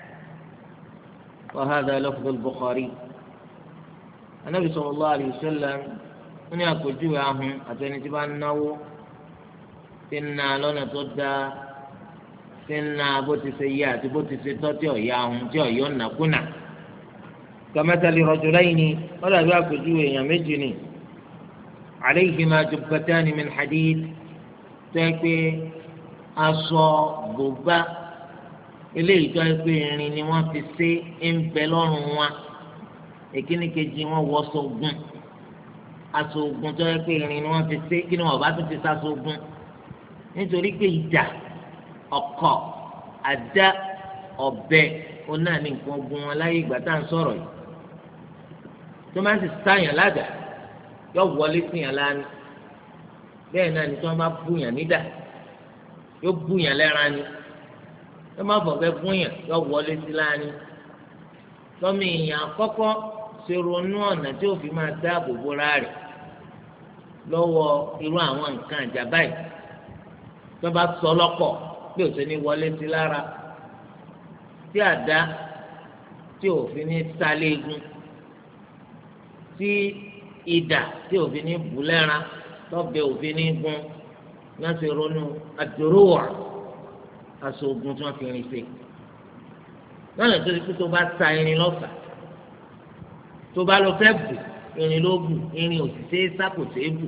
وهذا لفظ البخاري. النبي صلى الله عليه وسلم wọ́n ní àpèjúwe ahun àtẹni tí bá ń náwó tí ń ná lọ́nà tó dáa tí ń ná bó ti ṣe yẹ àti bó ti ṣe tọ́ tí ọ̀yà ahun tí ọ̀yọ́ nàkúnà. kamathali rajulayni wọ́n dàbí àpèjúwe èèyàn méjì ni alayhima jubbatani min hadid tó yẹ pé aṣọ bùbá eléyìí tó yẹ pé irin ni wọ́n fi ṣe ń bẹ lọ́rùn wọn èkíní kejì wọn wọ sọ́gun aṣọ ogun tó yẹ pé irin ni wọ́n fi ṣe kí ni wọ́n bá tún fi ṣaṣọ ogun nítorí pé ìjà ọ̀kọ̀ àdá ọ̀bẹ ó náà ní nǹkan ogun wọn láyé ìgbà tá à ń sọ̀rọ̀ yìí tó máa ń sì sáyàn ládàá yóò wọlé síyàn lánìí bẹ́ẹ̀ náà ni tí wọ́n bá búyàn nídà yóò búyàn lẹ́ran ni tó máa fọ̀fẹ́ búyàn yóò wọlé sí lánìí tọ́mi èèyàn àkọ́kọ́ ṣe ronú ọ̀nà tí ó fi máa dáàbò bóra rẹ̀ lọ́wọ́ irú àwọn nǹkan àjà báyìí tó bá sọ lọ́kọ̀ bí ó ṣe ní wọlé sí lára tí àdá tí òfin ní sálẹ́gùn tí ìdà tí òfin ní bùlẹ́ran tọ́bẹ̀ òfin ní gún ní wọ́n ṣe ronú àdúrówà aṣọ ogun tí wọ́n fi rìn sí lọ́nà tó ti pé tó bá sa irin lọ́fà tó bá lọ fẹ́ bù irin ló bù irin òṣìṣẹ́ sákòṣe bù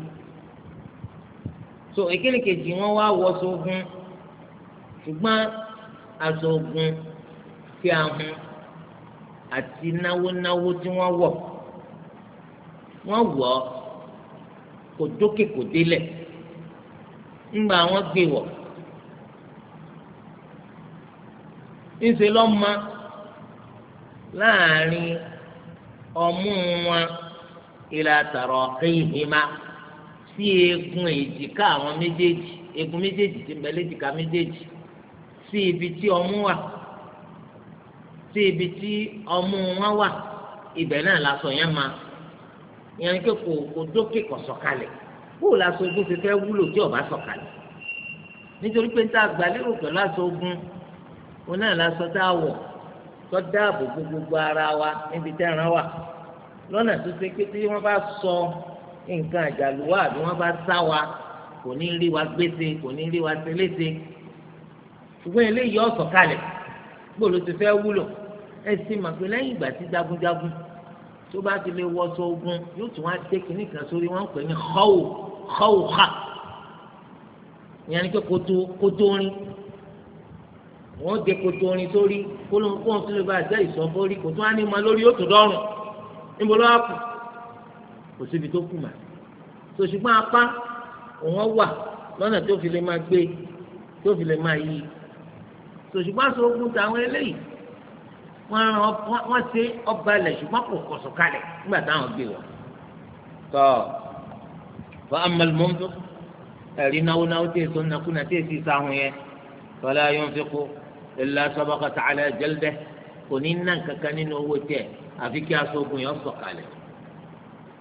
so èkéle kejì wọn wá wọṣọ ogun ṣùgbọ́n aṣọ ogun tí a hun àti náwó náwó tí wọ́n wọ̀ wọ́n wọ̀ kò dókè kò délẹ̀ ńgbà wọ́n gbé wọ̀ ńṣe lọ́mọ láàrin ọmú wọn ìlà taraqihima sí eegun èjìká àwọn méjèèjì eegun méjèèjì tí ń bẹ léjìká méjèèjì sí ibi tí ọmú wà sí ibi tí ọmú wọn wà ibẹ̀ náà lásọ yẹn máa ìyẹn ni pé kò kò dókè kò sọ̀kalẹ̀ kó o lásọ ogun ti fẹ́ wúlò tí ọba sọ̀kalẹ̀ nítorí pé níta gbàlérò pẹ̀lú aṣọ ogun òun náà lásọ tá a wọ̀ tó dáàbò bo gbogbo ara wa níbi tí ẹran wà lọ́nà tó ṣe pé tí wọ́n bá sọ nǹkan àjàlùwà àbí wọ́n bá sá wa kò ní rí wa gbèsè kò ní rí wa ṣẹlẹ́ṣẹ̀ ṣùgbọ́n eléyìí ó sọ̀kalẹ̀ gbọ́dọ̀ ti fẹ́ wúlò ẹ sì mà pé lẹ́yìn ìgbà tí jagunjagun tó bá ti lè wọṣọ ogun yóò tún wá dé kínní kan sórí wọn pè ní xọ́wò xọ́wò ha ìyẹn ni pé kótó kótó rin wọ́n dé kótó rin sórí kólóńkóń tó lè bá jẹ́ ìsọfórí kò tún á ní ma lórí yóò tó dọ́rùn níbo ló wá kù kò síbi tó kù mà tó ṣùgbọ́n apá òun wà lọ́nà tó fi lè máa gbé tó fi lè máa yí tó ṣùgbọ́n aṣọ ogun táwọn eléyìí wọ́n rán wọ́n ṣe ọba ilẹ̀ ṣùgbọ́n kò kọ̀sọ̀ kalẹ̀ nígbà táwọn gbé wọn. tọ́ fún amalmọ́tò ẹ̀rí náwó náwó tí èso nàkúnà tí èsì sáhùn yẹn fọlá yóò fi kú ilà sabaqat ala jaldihi kò ní nà kankan nínú owó tiẹ̀ àfi kí aṣọ ogun yẹn sọ̀ kalẹ̀.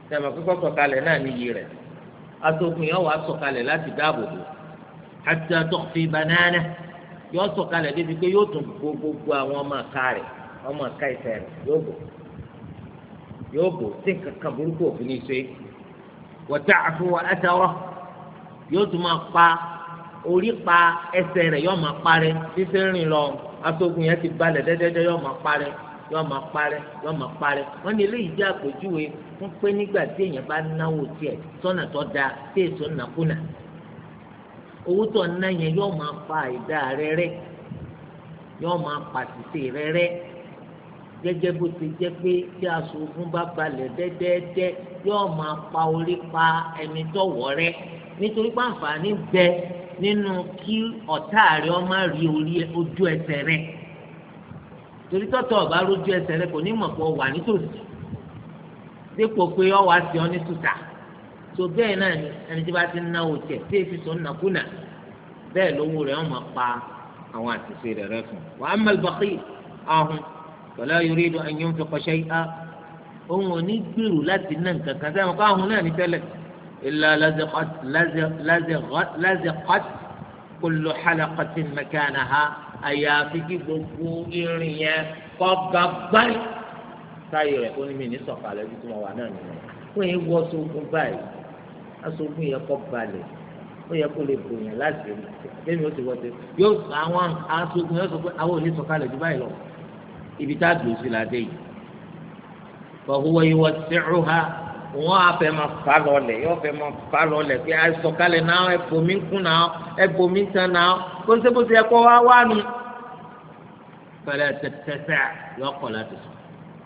tẹ̀mọ̀ kíkọ́ sọ̀kalẹ̀ náà níyì rẹ̀ aṣogun yẹn wà sọ̀kalẹ̀ láti dáàbò bò hatta tukhfi banana yóò sọ̀kalẹ̀ débi pé yóò tún gbogbo àwọn ọmọ àká rẹ̀ ọmọ àká ìfẹ́ rẹ̀ yóò bò yóò bò tí kankan burúkú òfin ní ṣe wa ta'fu wa athara yóò tún máa pa orí pa ẹsẹ̀ rẹ̀ yóò máa parẹ́ fífẹ́ rìn lọ aṣogun yẹn ti balẹ̀ dẹ́dẹ́dẹ́ yóò máa parẹ́ yóò máa parẹ́ yóò máa parẹ́ wọ́n ní eléyìí jẹ́ àpèjúwe fún pé nígbà tí èèyàn bá náwó tiẹ̀ sọ́nà tó dáa tí èso nàkúnà owó tó ná yẹn yóò máa pa ìdá rẹ̀ rẹ́ yóò máa pàṣìṣe rẹ̀ rẹ́ gẹ́gẹ́ bó ti jẹ́ pé tí aṣogun bá balẹ̀ dẹ́dẹ́dẹ́ yóò máa pa orí pa ẹni tó wọ̀ rẹ́ nítorí pé àǹfààní bẹ nínú kí ọ̀tá rẹ̀ ó má rí orí ojú ẹsẹ̀ rẹ̀ torí tọ́tọ̀ ọ̀bá rójú ẹsẹ̀ rẹ̀ kò ní mọ̀ pé ó wà nítòsí dípò pé ó wá sí ọ ní tùtà tó bẹ́ẹ̀ náà ni ẹni tí bá ti ń náwó tiẹ̀ tí èsì tó ń nàkúnà bẹ́ẹ̀ lówó rẹ̀ wọ́n máa pa àwọn àṣìṣe rẹ̀ rẹ́ fún wa amma al-bakhil ahun wala yuridu an yunfiqa shay'an òun ò ní gbèrú láti ná nǹkan kan sẹ́wọ̀n káwọn náà ní tẹ́lẹ̀ illa laziqat laziqat kullu halaqatin makanaha àyàfi kí gbogbo irin yẹn kọ́ gbàgbáyé táyé rẹ̀ ó ní mi ní sọ̀kalẹ̀ bí tí mo wà náà nìyẹn fún yín wọ́ sógun báyìí aṣogun yẹn kọ́ balẹ̀ ó yẹ kó lè bòyàn láti rí bẹ́ẹ̀ ni ó ti wọ́ sí yóò àwọn aṣogun yẹn sọ pé àwọn ò ní sọ̀kalẹ̀ jù báyìí lọ ibi tá a dùn sí la dé yìí fọwọ́ yìí wọ́n sẹ́rù ha wọ́n á fẹ́ máa fà lọ́lẹ̀ yóò fẹ́ máa fà lọ́lẹ̀ pé àìsọ̀kalẹ̀ náà ẹ̀bùnmí kún náà ẹ̀bùnmí tán náà kó ń sẹ́kó ti ẹ̀kọ́ wá wá mi fẹlẹ tẹtẹsẹ yọ kọ láti sùn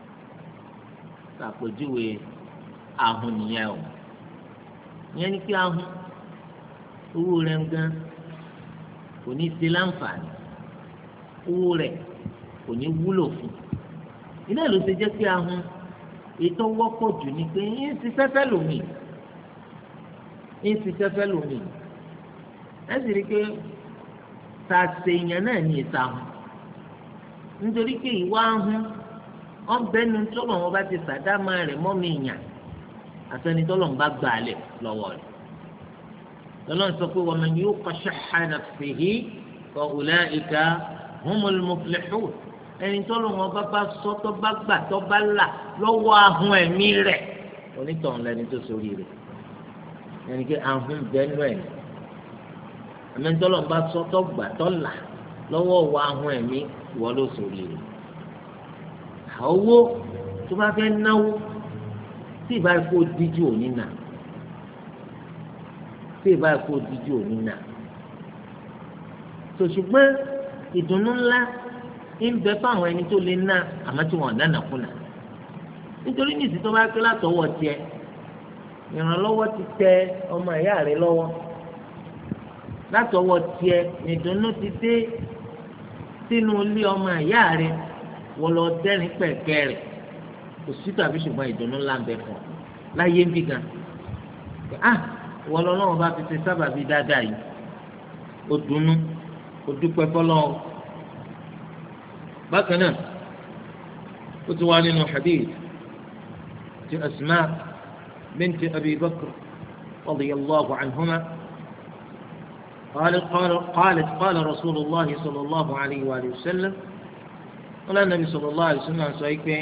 ṣàpèjúwe ahun nìyẹn o ìyẹn ni pé ahun owó rẹ̀ ń gan kò ní ṣe láǹfààní owó rẹ̀ kò ní wúlò fún iná ló ṣe jẹ́ pé ahun ètò wọ́pọ̀ jù ni pé ń ṣiṣẹ́ fẹ́ lómi ń ṣiṣẹ́ fẹ́ lómi ẹ sì rí i pé tàṣeyàn náà ní ìta ahun nítorí pé ìwà ahun ọ̀bẹ́nu tọ́lọ̀ wọn bá ti sàdámà rẹ̀ mọ́ mi yàn àtẹni tọ́lọ̀ ń bá gbà lẹ̀ lọ́wọ́ rẹ̀ lọ́lọ́run sọ pé wa man yuqa shahha nafsihi fa ulaika humul muflihun ẹni tọ́lọ̀ wọn bá bá sọ tó bá gbà tó bá là lọ́wọ́ ahun ẹ̀mí rẹ̀ onítọ̀hún lẹni tó sórí rẹ̀ ẹni pé ahun bẹ́ẹ̀ ẹ̀ ẹni tọ́lọ̀ bá sọ tó gbà tó là lọ́wọ́ wa ahun ẹ̀mí ìwọ ló sórí rẹ̀ owó tó bá fẹ́ náwó tí ìbá kó díjú òní nà tí ìbá kó díjú òní nà tòṣùgbọ́n ìdùnnú ńlá ń bẹ fáwọn ẹni tó lè ná àmọ́ tí wọ́n nánà kùnà nítorí ní ìsìn tó bá ké látọwọ́ tiẹ̀ ìrànlọ́wọ́ ti tẹ ọmọ ìyá rẹ lọ́wọ́ látọwọ́ tiẹ̀ ìdùnnú ti dé sínú ilé ọmọ ìyá rẹ wọ́n lọ dẹ́rìn pẹ̀kẹ́ rẹ̀ kò sí tàbí ṣùgbọ́n ìdùnnú ńlá ń bẹ fún ọ láyé ń bí gan ah wọ́n lọ lọ́wọ́ bá fi ṣe sábàbí dáadáa yìí ó dunnú ó dúpẹ́ fọlọ́wọ́ bákan náà ó ti wá nínú hadith ti Asma binti Abi Bakr radiyallahu anhuma قالت قال قالت قال رسول الله صلى الله عليه وآله وسلم قال النبي صلى الله عليه وسلم سأيكين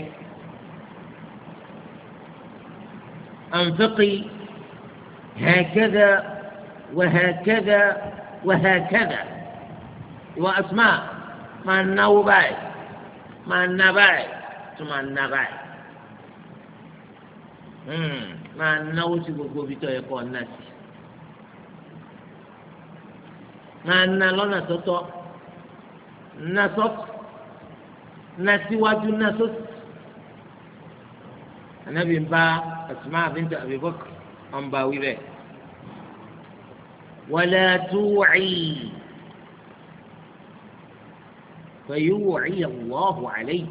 أنفقي هكذا وهكذا وهكذا وأسماء ما النوباي ما النباي ثم النباي ما النوسي بقوبيتو يكون الناس ما النلونا تطو نصف نسيواjú نصف النبي با أسماء بنت أبي بكر أم باوي به ولا توعي فيوعي الله عليك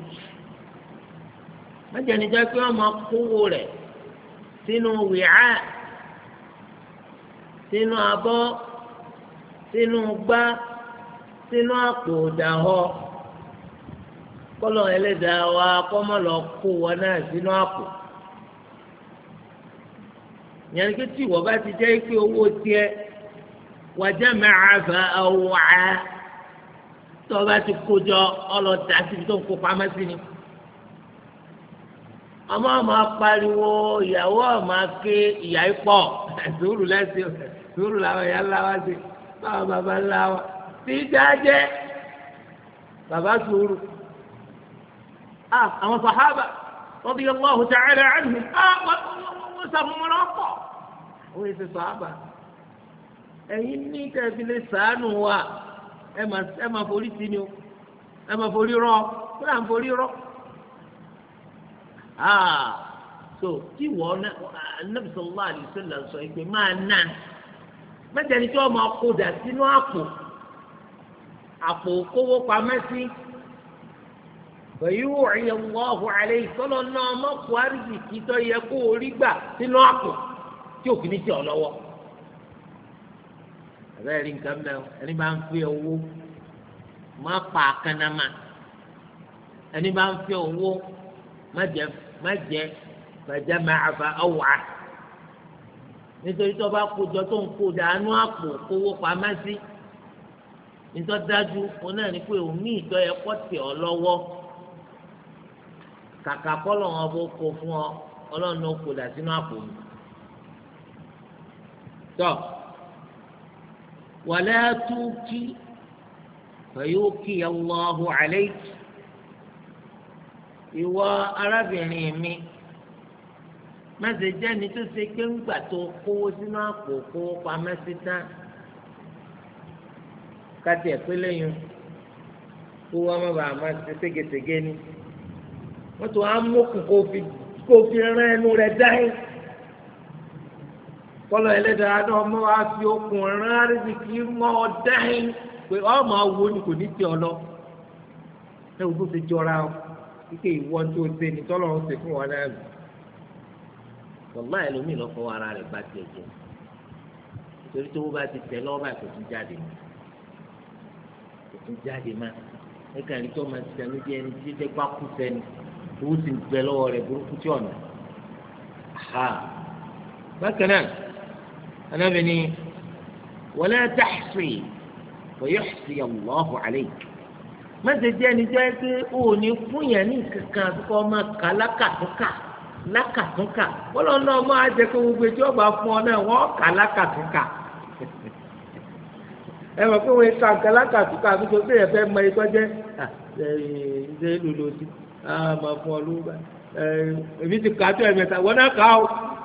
ما جاني جاك يوم أقول سنو وعاء سنو أبو سنو با سنو أقود أهو kọlọ ẹlẹ́dàá wa kọmọ lọ kó wọn náà sínú àpò ìyẹn ni pé tí ìwọ bá ti jẹ́ pé owó tiẹ̀ wa jama'a fa aw'a tó o bá ti kójọ ọlọ́dà síbi tó ń kó pamọ́ sí ni ọmọ ọmọ apariwo ìyàwó ọmọ ake ìyá ipọ sùúrù lẹsìn sùúrù làwọn ìyá ńlá wa ṣe báwọn bàbá ńlá wa tí jáde bàbá sùúrù ah àwọn sàhábà radiyallahu ta'ala anhum ah wọ́n sàmúmọ́ra pọ̀ wọ́n yẹ ti sàhábà ẹ̀yin ní kẹfìlẹ̀ sàánù wa ẹ máa forí sí ni o ẹ máa forí rọ kí là ń forí rọ. Ah, so tí wọ́n Ànábì sallallahu alaihi wasallam sọ pé máa ná mẹ́tẹ̀ẹ̀ni tí wọ́n máa kó dà sínú àpò àpò kówó pamẹ́ sí pẹ̀lú ìyẹn wọ́ọ̀hún alẹ́ ìtọ́lọ́ náà mọ́kù àrísìkí tó yẹ kó orí gbà sínú àpò tí òfin ní tí ọ lọ́wọ́. Àbẹ́rẹ́ rí nǹkan mẹ́rin ẹni bá ń fi owó má pa àkànnàmà ẹni bá ń fi owó má jẹ má jẹ bàjẹ́ máa fa ọ̀wà nítorí tó bá kójọ tó ń kó dànù àpò kówó pamẹ́ sí nítorí dájú òun náà ní pé òun ní ìtọ́ yẹ kọ́ tẹ̀ ọ́ lọ́wọ́ kàkà kọ́lọ̀ wọn bó kó fún ọ ọlọ́run ló kó dà sínú àpò mi. tọ́ wàlẹ́ àtúkì fayókì Allahu alayki ìwọ arábìnrin mi má ṣe jẹ́ ni tó ṣe pé ńgbà tó kówó sínú àpò kówó pamẹ́ sí tán káti ẹ̀ pé lẹ́yìn kó wọ́n má bàa má ṣe ségesège ni wọ́n tún á mókun kó fi kó fi rán ẹnu rẹ̀ dáhìn kọ́lọ̀ ẹlẹ́dàá náà mọ́ wá fi okùn rán àrísìkí mọ́ ọ dáhìn pé ọ́ máa wo ni kò ní tì ọ lọ ẹ wò tó ti jọra o ike ìwọ tó ṣe ní tọ́lọ́run ṣe fún wọn náà lò wọ́lá ẹlòmíì lọ́kọ́ ara rẹ̀ bá tiẹ̀ jẹ́ nítorí tó bá ti tẹ̀ lọ́wọ́ báyìí kò tún jáde mọ́ kò tún jáde mọ́ ẹ̀ka ní tó máa ti tẹ̀lé bí ẹni tí tẹ́ gbá kú sẹ́ni owó sì ń bẹ lọ́wọ́ rẹ̀ burúkú tí ọ̀nà bákan náà anábìíní wala tahsi wa yuhsi Allahu alayk mẹsẹ jẹ ẹni jẹ pé o ò ní fún yẹn ní kankan kó máa kà lákàtúnkà lákàtúnkà bọ́lá náà máa jẹ pé gbogbo etí ọba fún ọ náà wọ́n kà lákàtúnkà ẹ mọ̀ pé wọ́n ka nǹkan lákàtúnkà nítorí pé ẹ fẹ́ mọ ikọ́ jẹ́ ṣe é lòlò sí máa fún ọ lóba èmi ti kà á tó ẹ̀mẹ́ta wọ́n náà kà ó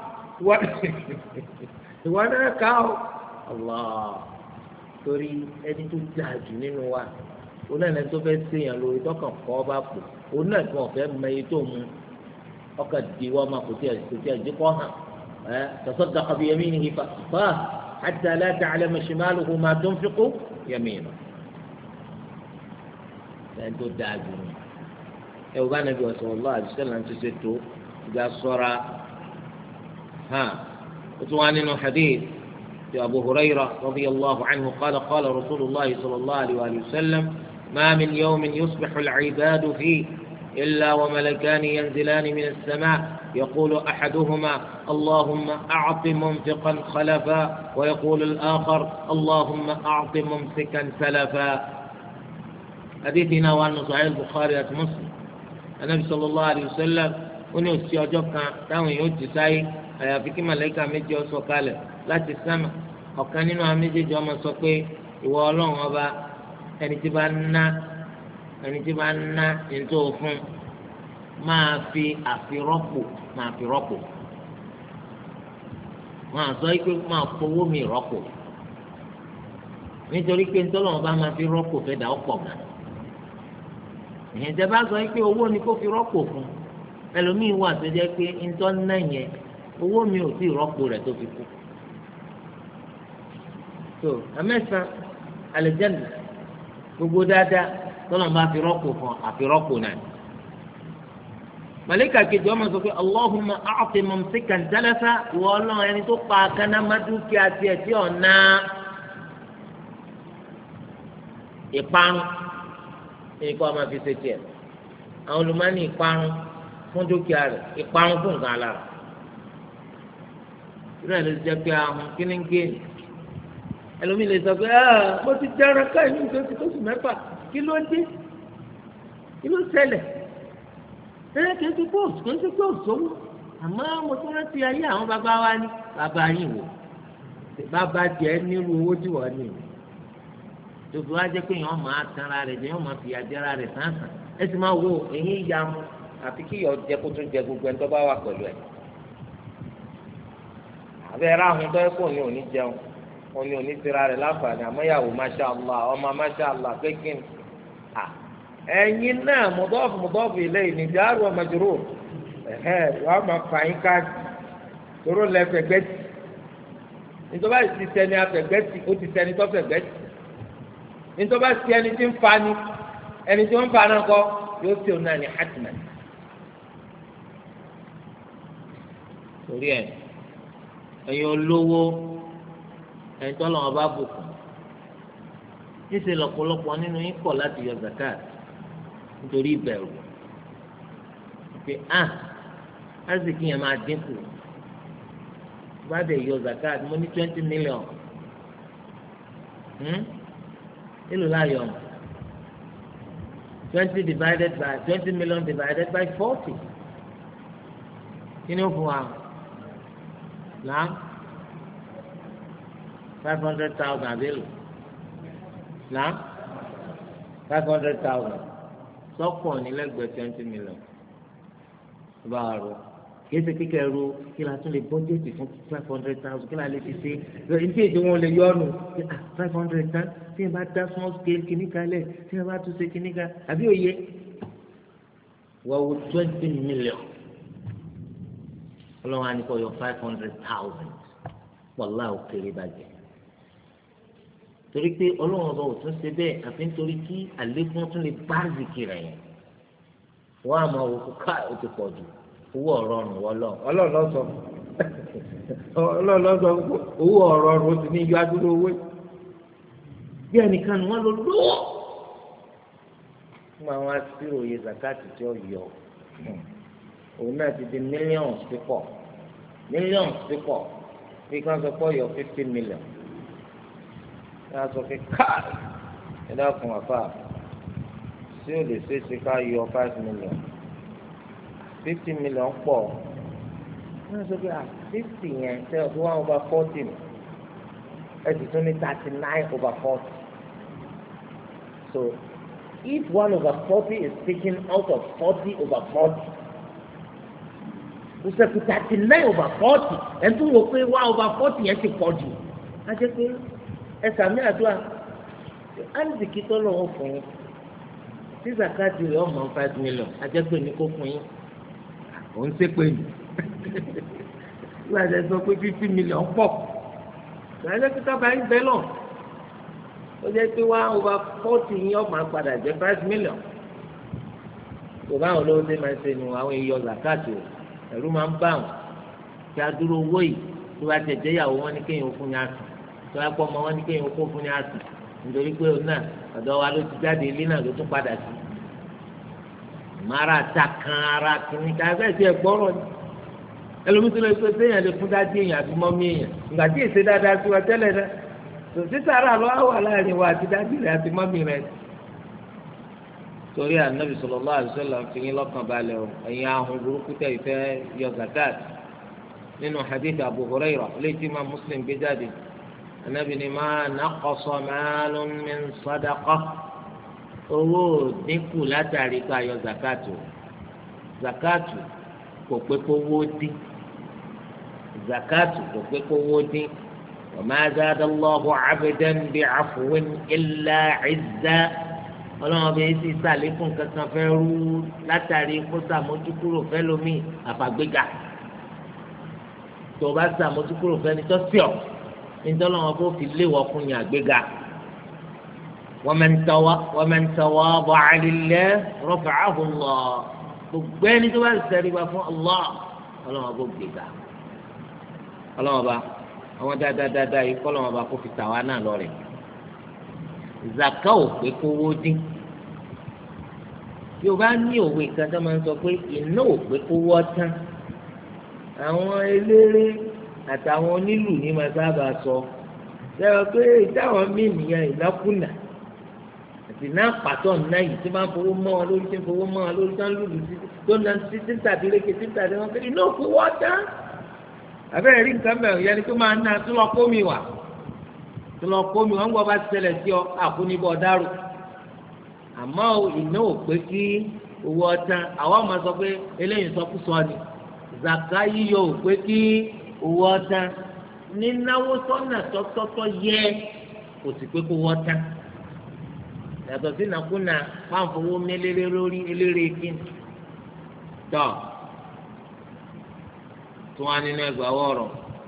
wọ́n náà kà ó Allah torí ẹni tó dáa jù nínú wa òun náà tó fẹ́ séèyàn lórí tọkàn kọ́ ọ bá kù òun náà kàn fẹ́ mọ iye tó mu ọkà di wọ́n máa kò tí ẹ̀ kò tí ẹ̀ jí kọ́ hàn ẹ̀ tasaddaqa bi yaminihi fa hatta la ta'lama shimaluhu ma tunfiqu yaminuhu. ẹni tó dáa jù ní ẹ wò bá nàbí sallallahu alaihi wasallam ti ṣe tó ìgbà sọ́ra hàn ó tún wá nínú hadith ti Abu Hurairah radiyallahu anhu qala qala rasulullah sallallahu alaihi wasallam ما من يوم يصبح العباد فيه إلا وملكان ينزلان من السماء يقول أحدهما اللهم أعط منفقا خلفا ويقول الآخر اللهم أعط ممسكا سلفا. حديثنا وأن صحيح البخاري ومسلم النبي صلى الله عليه وسلم وني òsì ọjọ́ kan táwọn èèyàn ti sáyé àyàfi kí màláíkà méjì ó sọ̀kalẹ̀ láti sámà ọ̀kan nínú àwọn méjèèjì ó máa sọ pé ìwọ Ọlọ́run ọba ẹni tí bá ná ẹni tí bá ná ètò òfun máa fi àfirọ́pò máa fi rọ́pò wọn àsọ pé máa fowó mi rọ́pò nítorí pé ntọ́lọ́wọ́n bá máa fi rọ́pò fẹ́ dà ó pọ̀ gan ìyẹn tẹ́ bá sọ pé owó ni kó fi rọ́pò fún ẹlòmíín wà tó jẹ́ pé ntọ́ ná yẹn owó mi ò tí ì rọ́pò rẹ̀ tó fi kú tó amẹ́sàn alẹ́jẹ́ndì gbogbo dáadáa tọ́lọ̀ bá fi rọ́pò fún àfi rọ́pò náà. màlíkà kejì ọmọ sọ pé Allahumma a'ti mumsikan talafa ìwọ ọlọ́run ẹni tó pa akanámá dúkìá tiẹ̀ tí ọ̀nà ìparun èyí kọ́ máa fi ṣe tiẹ̀ àwọn olùmọ́ni ìparun fún dúkìá rẹ̀ ìparun fún nǹkan alára ìrẹ́ ló ti jẹ́ pé ahun kí ni ń gé ni ẹlòmíì lè sọ pé ah mo ti dára káyọ̀ ní ìjọsìn tó sùn mẹ́fà kí ló dé kí ló ṣẹlẹ̀ ẹ kì í ti kó kì í ti kó sówó àmọ́ mo tún rántí ayé àwọn bàbá wa ní bàbá yìí wò bàbá tiẹ̀ nírú owó tí wọ́n ní tòbí wá jẹ́ pé èèyàn máa tanra rẹ̀ jẹ́ èèyàn máa fi àjẹrà rẹ̀ sáǹsàn ẹ sì máa wo èyí ya mu àfi kí yọ jẹ kó tún jẹ gbogbo ẹni tó bá wà pẹ̀lú ẹ̀ àbẹ̀rẹ̀ àwọn tó ẹ̀ kò ní òní jẹun wọn ní òní tira rẹ̀ láǹfààní àmọ́yàwó masha allah ọmọ masha allah kékin ẹ̀yin náà mọ̀dọ́fù mọ̀dọ́fù ilé ìnìjàrú ọmọdúró ẹ̀hẹ́ wàá máa fà yín káàdì tóró lẹ́fẹ̀gbẹ́tì nítorí báyìí ti sẹni afẹ̀gbẹ́tì ó ti sẹni tọ́fẹ̀gbẹ́tì nítorí báyìí ti ẹni tí ń fa ni ẹni tí wọ́n ń fa náà kọ́ yóò tí òun náà ní hatman torí ẹ̀ ẹ̀yin olówó ẹ̀yin tó lọ́wọ́ bá bùkún níṣẹ́ lọ́pọ̀lọpọ̀ nínú yín kọ̀ láti yọ zakat nítorí ìbẹ̀rù pé ah azikí yẹn máa dínkù bá dẹ̀ yọ zakat mo ní twenty million èlò láyọ̀ twenty divided by twenty million divided by forty kí ni ó fún wa náà five hundred thousand àbẹ̀lò náà five hundred thousand sọ́kọ̀ nílẹ̀gbẹ̀ẹ́ twenty million bá a rọ kéésì kíkẹ́ ro kí la tún lè bọ́jẹ́tì fún five hundred thousand kí la lè fi ṣe ní tí èdè wọn lè yọ ọ́nù five hundred tán tí yẹn bá dá small scale kìíní kalẹ̀ tí yẹn bá tún ṣe kìíní kan àbí òye wọ́n wo twenty million ọlọ́run á ní kó yọ five hundred thousand wàlá òkèrè bàjẹ́ torí pé ọlọ́run ọba ò tún ṣe bẹ́ẹ̀ àfi nítorí kí àlékún tún lè bá zikiri yẹn wọ́n á máa wò kó ká ó ti pọ̀ jù owó ọ̀rọ̀ ọ̀rùn wọlọ́ ọlọ́run lọ sọ ọlọ́run lọ sọ owó ọ̀rọ̀ ọ̀rùn ó ti ní iyọ adúrú owó bí ẹnìkan ni wọ́n lọ lówó fún àwọn asírò yẹ zakati tí ó yọ òun náà ti di millions pípọ̀ millions pípọ̀ bí kan sọ pé ó yọ fifty million yàrá sọ pé káà ẹ dákun àfà tí ó lè ṣe é ṣe ká yọ five million fifty million pọ̀ wọ́n sọ pé à fifty yẹn ṣe ọdún one over forty ẹ sì tún ní thirty nine over forty so if one over forty is taken out of forty over forty ó ṣẹ́kù thirty nine over forty ẹ̀ ń tún wò pé one over forty yẹn ti pọ̀ jù á jẹ́ pé ẹ sàmì àdúrà ánìsìkì tó lọ́wọ́ fún yín tí zakati rẹ̀ ọmọ five million á jẹ́ pé ní kó fún yín òun ṣe pé ní ìwádìí sọ pé fifty million pọ̀ ìwádìí tó kábà ń bẹ́ lọ ó jẹ́ pé one over forty yín ọmọ àpàdà jẹ́ five million tó báwọn olówó ṣe máa ń ṣe nu àwọn èèyàn zakati o ẹ̀rú máa ń bá wọn kí a dúró owó yìí tó bá tẹ̀ jẹ́ ìyàwó wọn ní kéèyàn fún yàtọ̀ tó bá pọ̀ mọ́ wọn ní kéèyàn kó fún yàtọ̀ nítorí pé òun náà ọ̀dọ̀ wa ló ti jáde ilé náà ló tún padà sí mara ta kan ara kìíní ká bẹ́ẹ̀ tí ẹ gbọ́rọ̀ ni ẹlòmísọ lè pé séèyàn lè fún dájú èèyàn àti mọ́mí èèyàn ìgbà tí èsè dáadáa sí wa tẹ́lẹ̀ náà tò sí sàrà lọ́wọ́ wà láàrin wa àti dájú rẹ̀ àti mọ́mí rẹ̀ torí ànábì sallallahu alaihi wasallam fi yín lọ́kàn balẹ̀ o ẹ̀yin ahun burúkú tẹ̀ ìfẹ́ yọ zakat nínú hadith Abu Hurairah létí ma Muslim gbé jáde ànábì ni ma naqasa malun min sadaqah owó dínkù látàrí ká yọ zakatu zakatu kò pé kówó dín zakatu kò pé kówó dín wa ma zada Allahu abdan bi'afwin illa 'izza ọlọ́run bẹ́ẹ̀ sì sàlékún kankan fẹ́ rú látàrí kó sàmójúkúrò fẹ́ lómi àfàgbéga tó o bá sàmójúkúrò fẹ́ ní tọ́síọ̀ nítorí wọn kó fi léwọ́ kún yàn àgbéga. ومن تواضع لله رفعه الله gbogbo ẹni tó bá sẹ́rí wa fún Allah ọlọ́run ọba gbèga ọlọ́run ọba àwọn dáadáa yìí kọ́ ọlọ́run ọba kó fi tà wá náà lọ rẹ̀ zaka ò pé kówó dín yóò bá ní òwe kan tó máa ń sọ pé iná ò pé kówó tán àwọn eléré àtàwọn onílù ní ma sábà sọ sẹ́wọ́n pé ìdáwọn míì nìyẹn ìnákùnà àti náà pàtó náà yìí tí wọ́n fowó mọ́ wọn lórí tí wọ́n fowó mọ́ wọn lórí tí wọ́n lùlù sí tó náà sí títà dírékè títà dírékè wọ́n kéde iná òkú wọ́n tán abẹ́rẹ́ rí nǹkan mẹ́rin yẹn ni tó máa ná tó lọ kó mi wà tó lọ kó mi wà ń gbọ́ bá ṣẹlẹ̀ sí ọ àkúnibọ̀ dárò àmọ́ iná ò pé kí owó ọtán àwọn ọmọ sọ pé eléyìí sọkúsọ ni zaka yíyọ ò pé kí owó ọtán nínáwó sọ́nà tọ́tọ́tọ́ yẹ kò sì pé kó wọ́ tán yàtọ̀ sí nàkúnà pàǹfowó méléré lórí eléré kíni tọ́ tó wá nínú ẹgbàá wọ̀rọ̀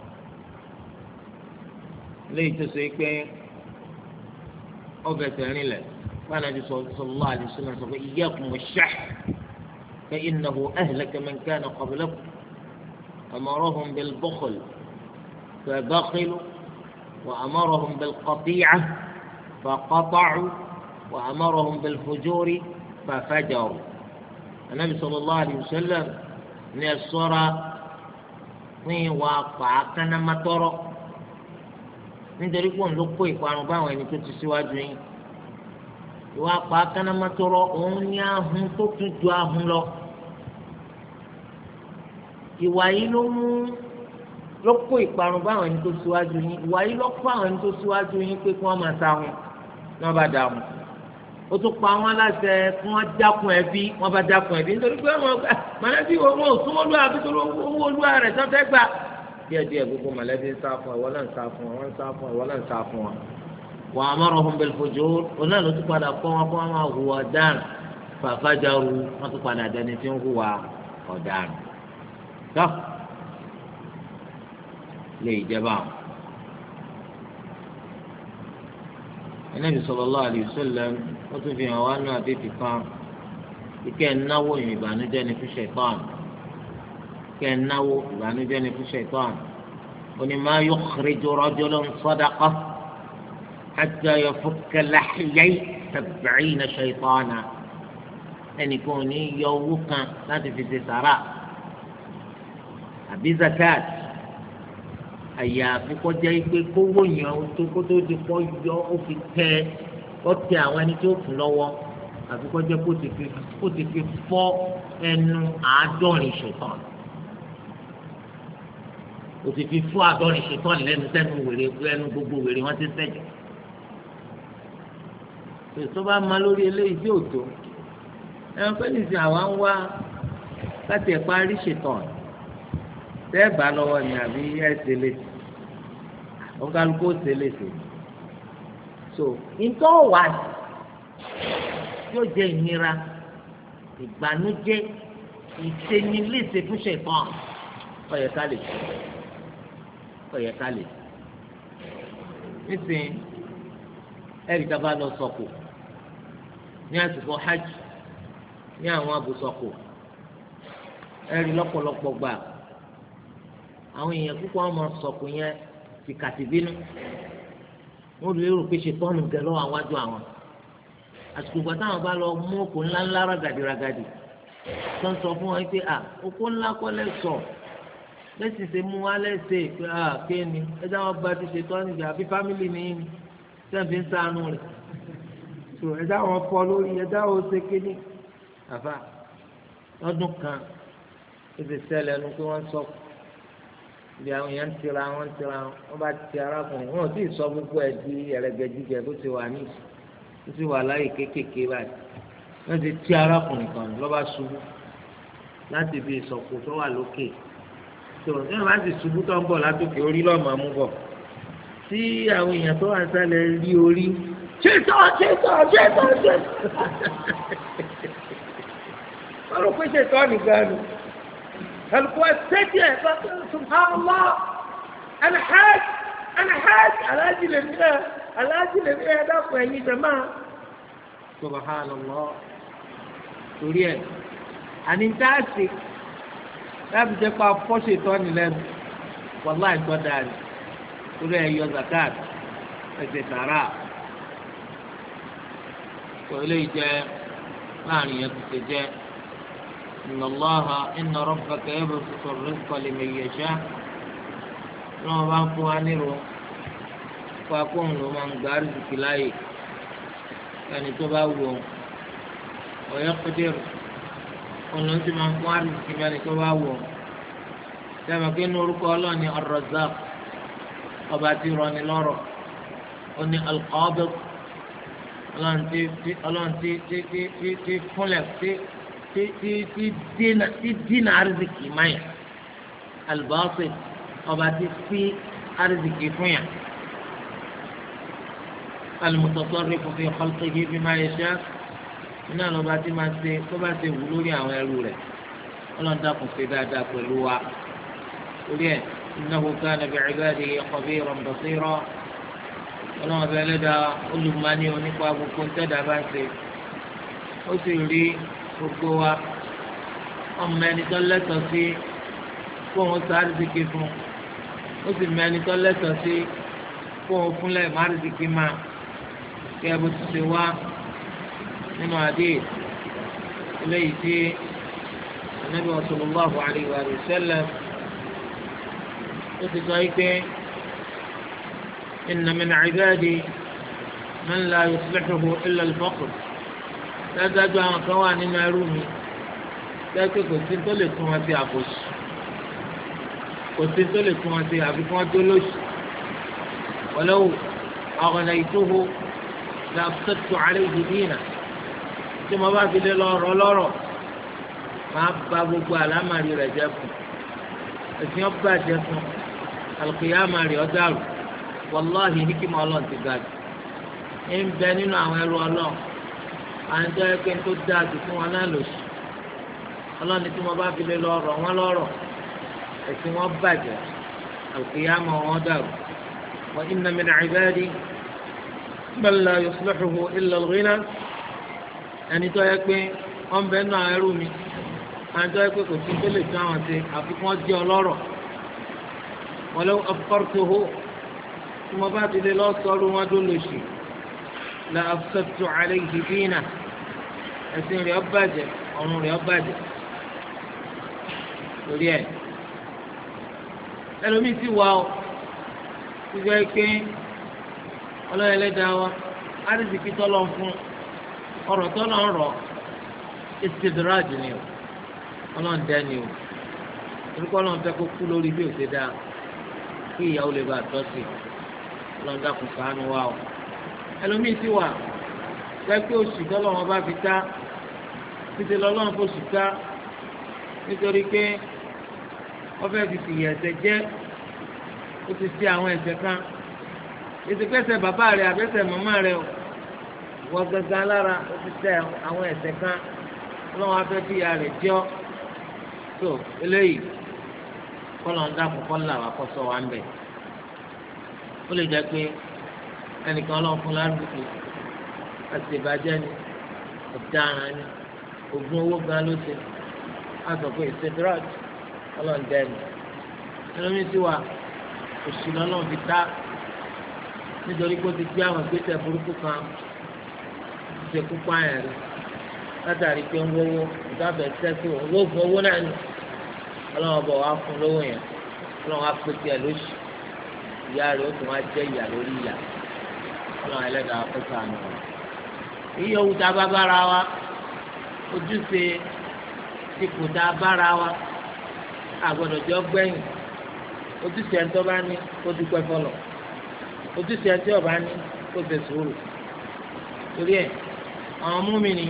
léyìí tó so é pé ọbẹ̀ tẹ̀rín lẹ̀ báyìí nàbí sallallahu alaihi wasallam sọ pé iyyakum wash-shaḥ fa innahu ahlaka man kana qablakum amarahum bil-bukhl فبخلوا وأمرهم بالقطيعة فقطعوا وأمرهم بالفجور ففجروا النبي صلى الله عليه وسلم ní ẹ ṣọ́ra fún ìwà pàákánnámátọ́rọ́ nítorí pé òun ló kó ìparun báwọn ẹni tó ti síwájú yín ìwà pàákánnámátọ́rọ́ òun ní ahun tó tún ju ahun lọ ìwà yìí ló mú ló kó ìparun báwọn ẹni tó síwájú yín ìwà yìí ló kó àwọn ẹni tó síwájú yín pé kí wọ́n máa sáhùn ní wọ́n bá dààmú ó tún pa wọ́n láṣẹ kí wọ́n dákun ẹbí wọ́n bá dákun ẹbí nítorí pé wọ́n mọ̀lẹ́bí wọn ò súnmọ́ lóra àbí torí owó olúwa rẹ̀ tó fẹ́ gbà díẹ̀ díẹ̀ gbogbo mọ̀lẹ́bí ń sá fún ẹ wọ́n náà ń sá fún ẹ wọ́n ń sá fún ẹ wọ́n náà ń sá fún wọn. wa amarahum bil fujur òun náà ló tún padà kọ́ wọn kó wọn máa hùwà ọ̀daràn fafajaru wọ́n tún padà dẹni tí ń hùwà ọ̀daràn. tó lè jẹba àwọn. Ànábì sallallahu alayhi wa sallam ó tún fi hàn wá náà dé ti kan kíkẹ́ náwó ìbànújẹ́ ní fún ṣẹ̀tán kíkẹ́ náwó ìbànújẹ́ ní fún ṣẹ̀tán oní ma yukhriju rajulan sadaqa hatta yafukka lahyayhi sab'ina shaytana ẹnìkan ò ní yọ owó kan láti fi ṣe sàrà àbí zakat àyàfi kọjá pé kówó yẹn tó kó tó di kọ́ yọ ó fi tẹ ó tẹ àwọn ẹni tó kù lọ́wọ́ àfi kọjá kó ti fi kó ti fi fọ́ ẹnu àádọ́rin ṣetán ó ti fi fọ́ àádọ́rin ṣetán lẹ́nu sẹ́nu wèrè lẹ́nu gbogbo wèrè wọ́n ti sẹ́jọ́ tó bá ma lórí eléyìí tí ò tó ẹ̀rọ pé nìsín àwa ń wá láti ẹ̀ parí ṣetán tẹ́ bá lọ́wọ́ ni àbí ẹ̀ ṣe lè ó kálukú ó ṣe lè ṣe so nǹkan wà yóò jẹ́ ìnira ìbànújẹ́ ìṣeniléṣe fún ṣẹ̀tàn ó yẹ ká lè ṣe ó yẹ ká lè ṣe nísìnyí ẹ̀rí ká bá lọ sọ̀kò ní àsìkò hajj ní àwọn abùsọ̀kò ẹ̀rí lọ́pọ̀lọpọ̀ gbà àwọn èèyàn púpọ̀ wọn máa sọ̀kò yẹn ti kàtì bínú wọn lè rò pé ṣe tọ́nù gẹ lọ́wọ́ àwájú àwọn àsìkò ìgbà táwọn bá lọ mú òkú ńlá ńlá ragàdìragàdì tó ń sọ fún wọn pé à òkú ńlá kọ́ lẹ́sọ̀ lẹ́sìn ṣe mú wá lẹ́sẹ̀ pé à kéènì ẹjọ́ wọn bá ti ṣe tọ́nù gẹ àbí fámìlì nìyí ni sẹ́ǹfì ń sànù rẹ̀ tó ẹjọ́ wọn fọ́ lórí ẹjọ́ wọn ṣe kéde àfà lọ́dún kan ó ti ṣẹlẹ̀ ẹnu pé wọ́n sọ̀kò bí àwọn èèyàn ń tira wọn ń tira wọn bá ti arákùnrin wọn ò tí ì sọ gbogbo ẹ di ẹrẹgẹdìgẹ bó ti wà ní bó ti wà láyè kéékèèké báyìí wọn ti ti arákùnrin kan lọ́ba ṣubú láti fi ìsọ̀kò tó wà lókè tó ní wọn bá ti ṣubú tó ń bọ̀ látòkè orí lọ́mọ mú bọ̀ tí àwọn èèyàn tó wà sálẹ̀ rí orí ṣètò ṣètò ṣètò ṣètò wọn rò pé ṣètò nìkan ni. فالقوة السجية سبحان الله أنا حاج أنا حاج على أجل الله على أجل الله دافع يا جماعة سبحان الله سوريا أن انتهت لا بجفا فوشي توني لن والله انتو داري سوريا يو زكاة الزكاة وإليه جاء معني يتسجى إن الله إن ربك يبسط الرزق لمن يشاء ọlọ́run bá ń fún wa nírò fún akóhùn ló máa ń gba rìsìkì láàyè ẹni tó bá wù ọ́ ọ̀yọ́ kọ́dẹ́rù ọ̀nà tí máa ń fún wa rìsìkì ẹni tó bá wù ọ́ sẹ́mi kí ní orúkọ ọlọ́run ní Ar-Razzaq ọba tí rọni lọ́rọ̀ ó ní Al-Qabid ọlọ́run tí ọlọ́run tí tí tí tí fúnlẹ̀ tí tí tí tí dínà tí dínà rìsìkì máyà Al-Basit ọba tí fi rìsìkì fún yà. المتصرف في خلقه بما يشاء iná lọ́ba tí máa ṣe tó bá ṣe wù lórí àwọn ẹrú rẹ̀ ọlọ́run dákun ṣe dáadáa pẹ̀lú wa torí ẹ̀ innahu kana bi'ibadihi khabiran basira ọlọ́run ọba ẹlẹ́dàá olùmọ̀ọ́ni onípa gbogbo ntẹ́dà bá ń ṣe ó sì rí gbogbo wa ọmọ ẹni tó lẹ́tọ̀ọ́ sí fóun sáré síkì fún ó sì mọ ẹni tó lẹ́tọ̀ọ́ sí fóun fúnlẹ̀ márùn síkì máa kí ẹ bó ti ṣe wá nínú àdé eléyìí tí Ànábì sallallahu alayhi wa sallam ó ti sọ pé inna min ibadi man la yuslihuhu illa al-faqr dájú àwọn kan wà nínú ẹrú mi lẹ́kẹ́ kò sí tó lè tún wọn sí àkóso kò sí tó lè tún wọn sí àbí kí wọ́n tó lóṣù walau aghnaytuhu la afsadtu alayhi dina tí mo bá fi lé lọ́rọ̀ lọ́rọ̀ máa ba gbogbo àlámàrí rẹ̀ jẹ́ fún ẹ̀sìn ọba jẹ́ fún alùpùpù rẹ̀ ọ̀dàrú wàláhì ní kí mo ọlọ́run ti ga jù ń bẹ nínú àwọn ẹrú ọlọ́run àwọn ẹjọ́ yẹ pé ń tó dáa jù fún wọn náà lòsì ọlọ́run tí mo bá fi lé lọ́rọ̀ wọn lọ́rọ̀ ẹ̀sìn wọn bàjẹ́ alùpùpù wọn dàrú wa inna min ibadi man la yuslihuhu illa al-ghina ẹni tó yẹ pé wọ́n bẹ nù àwọn ẹrú mi ẹni tó yẹ pé kò sí tó lè tún àwọn ṣe àfikún ọjọ́ ọlọ́rọ̀ walau afqartuhu tí mo bá ti lè lọ sọ́ọ́rù wọn tó lè ṣe la afsadtu alayhi dina ẹ̀sìn rẹ̀ ó bàjẹ́ ọ̀run rẹ̀ ó bàjẹ́ lórí ẹ̀ ẹlòmíì ti wà ó ti fẹ́ pé ọlọ́run ẹlẹ́dàá wa àrísìkí tọ́lọ̀ fún ọ̀rọ̀ tọ́lọ̀ ń rọ̀ istidraj ni o ọlọ́run dẹ́ni o orúkọ ọlọ́run fẹ́ kó kú lórí bí òṣè dáa kí ìyàwó lè bá tọ́ sí ọlọ́run dákun ṣàánú wa o ẹlòmíì sì wà fẹ́ pé oṣù tọ́lọ̀ wọn bá fi ta títí lọ́lọ́run fò sùn ta nítorí pé wọ́n fẹ́ fi fìyà ẹ̀ṣẹ̀ jẹ́ ó ti ṣe àwọn ẹ̀ṣẹ̀ kan ìsìnkẹsẹ bàbá rẹ àbẹsẹ màmá rẹ o wọ́n gangan lára ó ti ṣe àwọn ẹ̀ṣẹ̀ kan ọlọ́run afẹ́ bí ìyá rẹ̀ jọ́ tó eléyìí kọ́lọ̀ ń dàpọ̀ kọ́lá wa kọ́ sọ wa ń bẹ̀. ó lè jẹ́ pé ẹnìkan ọlọ́run fún lárúkú àti ìbàjẹ́ ni ọ̀daràn ni ògùn owó gan ló ṣe á sọ pé ìṣèdúrọ̀jì ọlọ́run dẹ́nu ẹlòmíín sí wa òṣì lọ́lọ́run fi dá nítorí pé ó ti gbé àwọn ìgbésẹ̀ burúkú kan ṣe kú pààyàn rẹ̀ látàrí pé ń wọ́wọ́ ìdáfẹ́ sẹ́kù owó fún owó náà ni ọlọ́run bọ̀ wá fún lówó yẹn ọlọ́run á pè tiẹ̀ lóṣù ìyá rẹ̀ ó tún wá jẹ́ ìyà lórí ìyà ọlọ́run ẹlẹ́dàá kó ṣàánú wa. iye owó tá a bá bára wa ojúṣe ipò tá a bára wa àgbọ̀dọ̀ jọ gbẹ̀yìn ojúṣe ẹni tó bá ní kó dúpẹ́ fọlọ̀ ojúṣe ẹni tí ó bá ní kó ṣe sùúrù torí ẹ̀ àwọn múmìnì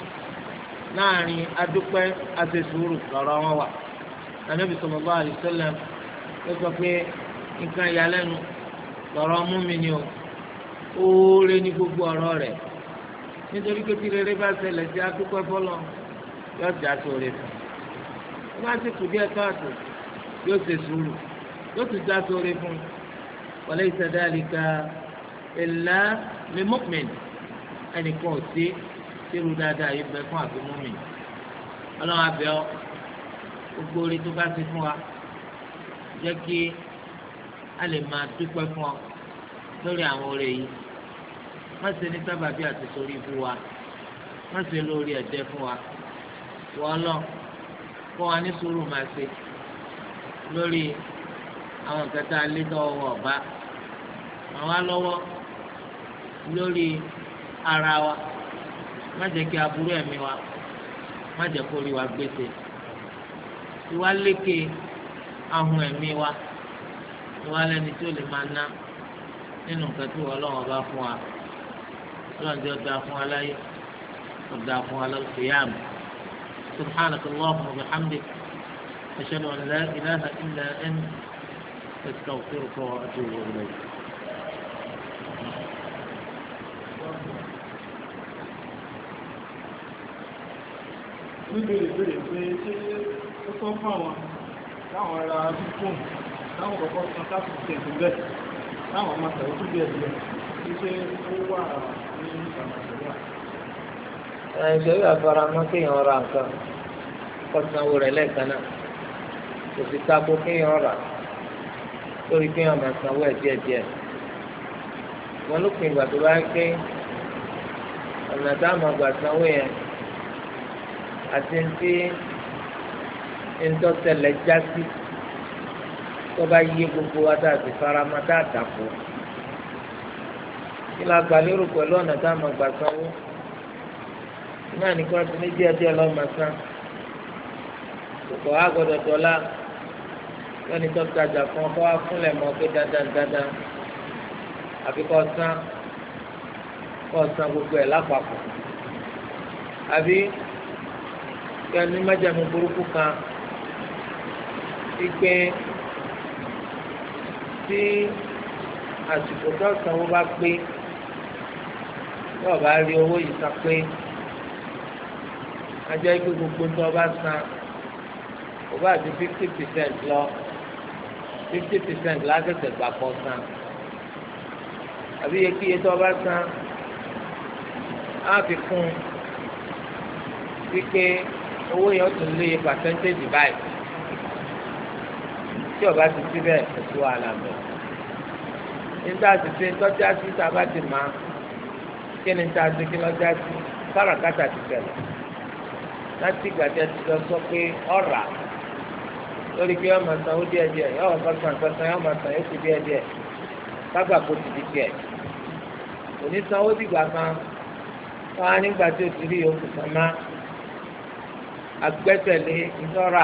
láàrin adúpẹ́ àti sùúrù lọ́rọ̀ wọn wà. Ànábì sallallahu alaihi wasallam ó sọ pé nǹkan ìyàlẹ́nu lọ́rọ̀ múmìnì o oore ní gbogbo ọ̀rọ̀ rẹ̀ nítorí pé tí rere bá ṣẹlẹ̀ sí adúpẹ́ fọlọ́ yóò já sóore fún un wọ́n á sì kù díẹ̀ káàtó yóò ṣe sùúrù yóò tún já sóore fún un walaysa dhalika illa limu'min ẹnìkan ò sí sírù dáadáa yìí bẹ fún àfi múmi ọlọ́run abẹ́ ọ gbogbo orí tó bá ti fún wa jẹ́ kí a lè máa dúpẹ́ fún ọ lórí àwọn oore yìí má ṣe ní sábàbí àti sórí ibú wa má ṣe lórí ẹ̀jẹ̀ fún wa wọ́n lọ kó wa ní sùúrù máa ṣe lórí àwọn nǹkan tá a lé tọ́wọ́ ọ̀bá àwọn alọ́wọ́ lórí ara wa má jẹ́ kí aburú ẹ̀mí wa má jẹ́ kó rí wa gbèsè ìwà lékè ahun ẹ̀mí wa ìwà lẹ́ni tí ó lè máa ná nínú nǹkan tí wọ́n lọ́wọ́ bá fún wa ọlọ́run tí ó dáa fún wa láyé ó dáa fún wa lọ́kìyàmù subhanaka allahumma wa bihamdik ashhadu an la ilaha illa anta astaghfiruka wa atubu ilayk. níbi ìbéèrè pé ṣé ó tọ́ fún àwọn táwọn ará fífún táwọn kọ̀ọ̀kan san táàkì tẹ̀sí bẹ́ẹ̀ táwọn máa tẹ̀wọ́ tó bí ẹ̀dùn ẹ̀ ṣe ó wà ní ìsàmàṣẹ́wà. ìṣòro àfaramọ́ kéèyàn ra nǹkan kọ́sánwó rẹ̀ lẹ́ẹ̀kan náà kò sì tako kéèyàn rà lórí kéèyàn máa sanwó ẹ̀ díẹ̀díẹ̀ wọn ló pin ìgbà tó bá ń pé ọ̀nà táwọn àgbà sanwó yẹn àti ntí ntọ́sẹ̀lẹ̀ jásí tó bá yé gbogbo wa tá a ti farama tá a dàpọ̀ kí la gbà lérò pẹ̀lú ọ̀nà tá a máa gbà sanwó náà ní kí wọ́n ti ní díẹ̀ díẹ̀ lọ́ọ́ máa san kòkò á gbọ́dọ̀ dọ́là lẹ́ni tó tajà fún ọ kó wá fúnlẹ̀ mọ́ pé dandan dandan àfi kọ́ san kọ́ san gbogbo ẹ̀ lápapọ̀ àbí kẹ́ni májàmú burúkú kan wípé tí àsìkò tó sanwó bá pé tó o bá rí owó yìí san pé ajá ikú gbogbo tó o bá san o bá di fifty percent lọ fifty percent lágbèsè gbà pọ̀ san àbí iye kíye tó o bá san á fi kún wípé owó yẹn ó tún lé pàṣẹ́ntéèjì báyìí tí ọba ti sí bẹ́ẹ̀ kò sí wàhálà bẹ́ẹ̀ nígbà tí ṣe tọ́jú àti sábà ti máa kí ni ta ṣe kí lọ́jọ́ àti káràkátà ti tẹ̀lé láti ìgbà tí a ti lọ sọ pé ọ̀rà lórí pé ọmọ sanwó díẹ̀ díẹ̀ yọ ọmọ san kankan yọ ọmọ san yókù díẹ̀ díẹ̀ kágbà kó ti di tiẹ̀ òní sanwó dìgbà kan wọn á nígbà tí o ti rí yòókù san máa agbẹ́sẹ̀lé ìnọ́ra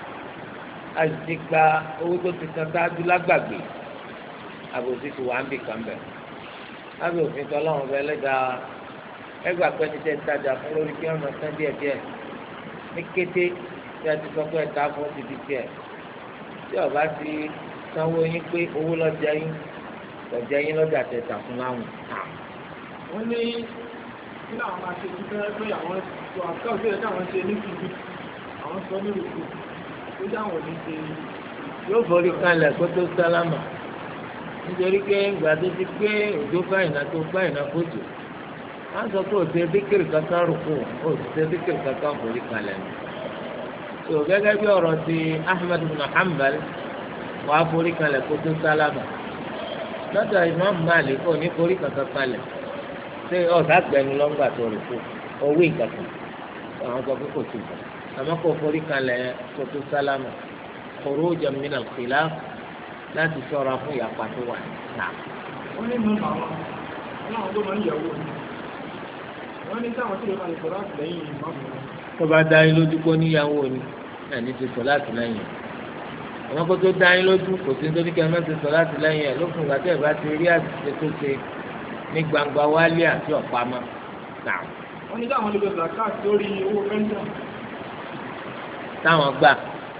àdìgbà owó tó ti san sáájú lágbàgbé àbòsí ti wà ń bì kan bẹ̀. lábẹ́ òfin tọ́lọ́run bẹ́ẹ̀ lẹ́dàá ẹgbà pẹ́ni tẹ́ ń tajà fún lórí kí wọ́n máa san díẹ̀ díẹ̀ ní kété tí a ti sọ pé ẹ̀ta fún ti di tiẹ̀ tí ọba ti sanwó yín pé owó lọ́jà yín lọ́jà yín lọ́jà tẹ̀ta fún láwùn. wọ́n ní kí làwọn máa ṣe ti fẹ́ pé àwọn sọ àkàwé tí ẹ̀ka àwọn ṣe ní kìkì àwọn sọ ní rògbò tó dáwọn ní ṣe. yóò forí kalẹ̀ kó tó sálámà nítorí pé ìgbà tó ti gbé òjò fáìnà tó fáìnà kótó wọ́n sọ pé òṣèré bíkìrì kankan rúkú òṣèré bíkìrì kankan forí kalẹ̀ nù. tó gẹ́gẹ́ bí ọ̀rọ̀ ti Ahmad bin Hanbal wà á forí kalẹ̀ kó tó sálámà lọ́dọ̀ Imam Malik kò ní forí kankan kalẹ̀ ṣé ọ̀sà gbẹnu lọ́ngbà tó rúkú owó ìkàkùn àwọn sọ pé kò sí ìgbà àmọ́ kò forí kalẹ̀ kó tó sálámà khurujan min al-khilaf láti ṣọ́ra fún ìyapa tó wà náà. wọ́n ní mọ́ àwọn aláwọ̀ tó máa ń yẹ̀wò wọ́n ní táwọn tí ó máa ń sọ láti lẹ́yìn ìmọ̀mù. tó bá dá yín lójú kó níyàwó ni ẹni ti sọ láti lẹ́yìn àwọn kó tó dá yín lójú kò sí nítorí kí ẹ má ti sọ láti lẹ́yìn ẹ̀ lókun ìgbà tí ẹ bá ti rí àṣìṣe tó ṣe ní gbangba wálé àti ọ̀pamọ́ náà. wọ́n ní táwọn olùgbé zakat lórí owó pẹ́ńtọ̀. táwọn gbà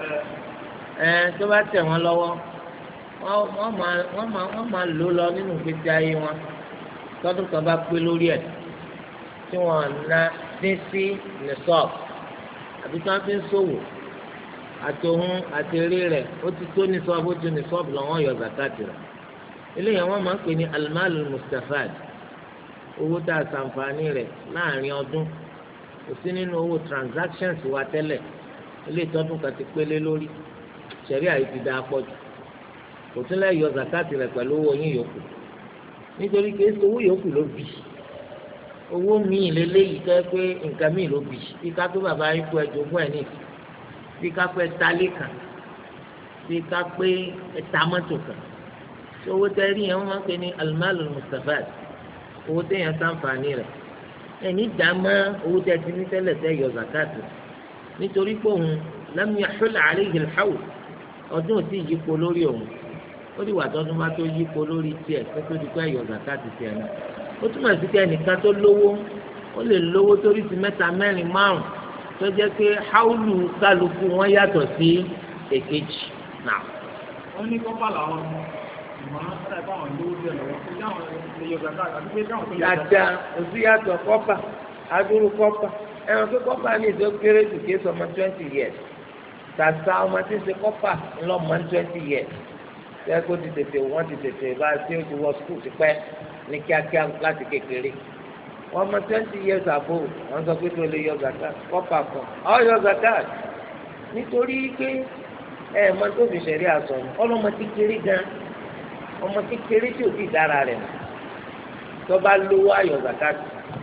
ẹ tó bá tẹ̀ wọ́n lọ́wọ́ wọ́n máa wọ́n máa wọ́n máa lò lọ nínú ìgbésí ayé wọn tọ́dún kan bá pé lórí ẹ̀ tí wọ́n ná dín sí nìsọ́ọ̀b àbí tí wọ́n fi ń ṣòwò àti ohun àti eré rẹ̀ ó ti tó nìsọ́ọ̀b ó ti nìsọ́ọ̀b lọ́wọ́ yọ zakati rẹ̀ eléyìí wọ́n máa ń pè ní almalu mustafad owó tá a ṣàǹfààní rẹ̀ láàrin ọdún kò sí nínú owó transactions wa tẹ́lẹ̀ eléyìí tọ́dún kan ti pélé lórí ṣẹ̀rí àyè ti dáa pọ̀ jù kò tún lè yọ zakati rẹ̀ pẹ̀lú owó yín yòókù nítorí pé owó yòókù ló bì owó míì lélẹ́yìí tó yẹ pé nǹkan míì ló bì bí ká tó bàbá yín kú ẹjọ́ fún ẹ̀ ní bí ká pẹ́ tálé kan bí ká pé ẹ̀ta mọ́tò kan tí owó tẹ́ rí yẹn wọ́n máa ń pè ní almalul mustafad owó téèyàn ṣàǹfààní rẹ̀ ẹni dá mọ́ owó tẹ́ ti ní tẹ́lẹ̀ tẹ́ yọ zakati nítorí pé òun lam yahul alayhi al-hawl ọdún ò tí ì yípo lórí òun ó dìgbà tọdún bá tó yípo lórí tiẹ̀ tó tó di pé yọ zakati tiẹ̀ náà ó túmọ̀ sí pé ẹnìkan tó lówó ó lè lówó torí ti mẹ́ta mẹ́rin márùn tó jẹ́ pé haúlù kálukú wọn yàtọ̀ sí èkejì náà. wọ́n ní kọ́pà làwọn ọmọ ìmọ̀ ọ́nà ìbáwọn lówó díẹ̀ lọ́wọ́ pé dáwọn lè yọ zakati àti pé dáwọn tó yọ zakati. dáadáa òsì yàtọ̀ kọ́pà adúrú kọ́pà ẹ̀rọ pé kọ́pà ní ìjọ kéré tù kí sọmọ twenty years tàtà ọmọ tí ń ṣe kọ́pà ńlọmọ twenty years ṣé kó ti tètè wọ́n ti tètè bá a ṣe ó ti wọ skul ti pẹ́ ní kíákíá láti kékeré wọ́n mọ twenty years ago wọ́n sọ pé tó lè yọ zakat kọ́pà kan ọ̀ yọ zakat nítorí pé ẹ̀ mọ tó fi ṣẹ̀rí àṣọ ọlọ́mọ kékeré gan ọmọ kékeré tí ò ti dára rẹ̀ tó bá lówó ayọ̀ zakat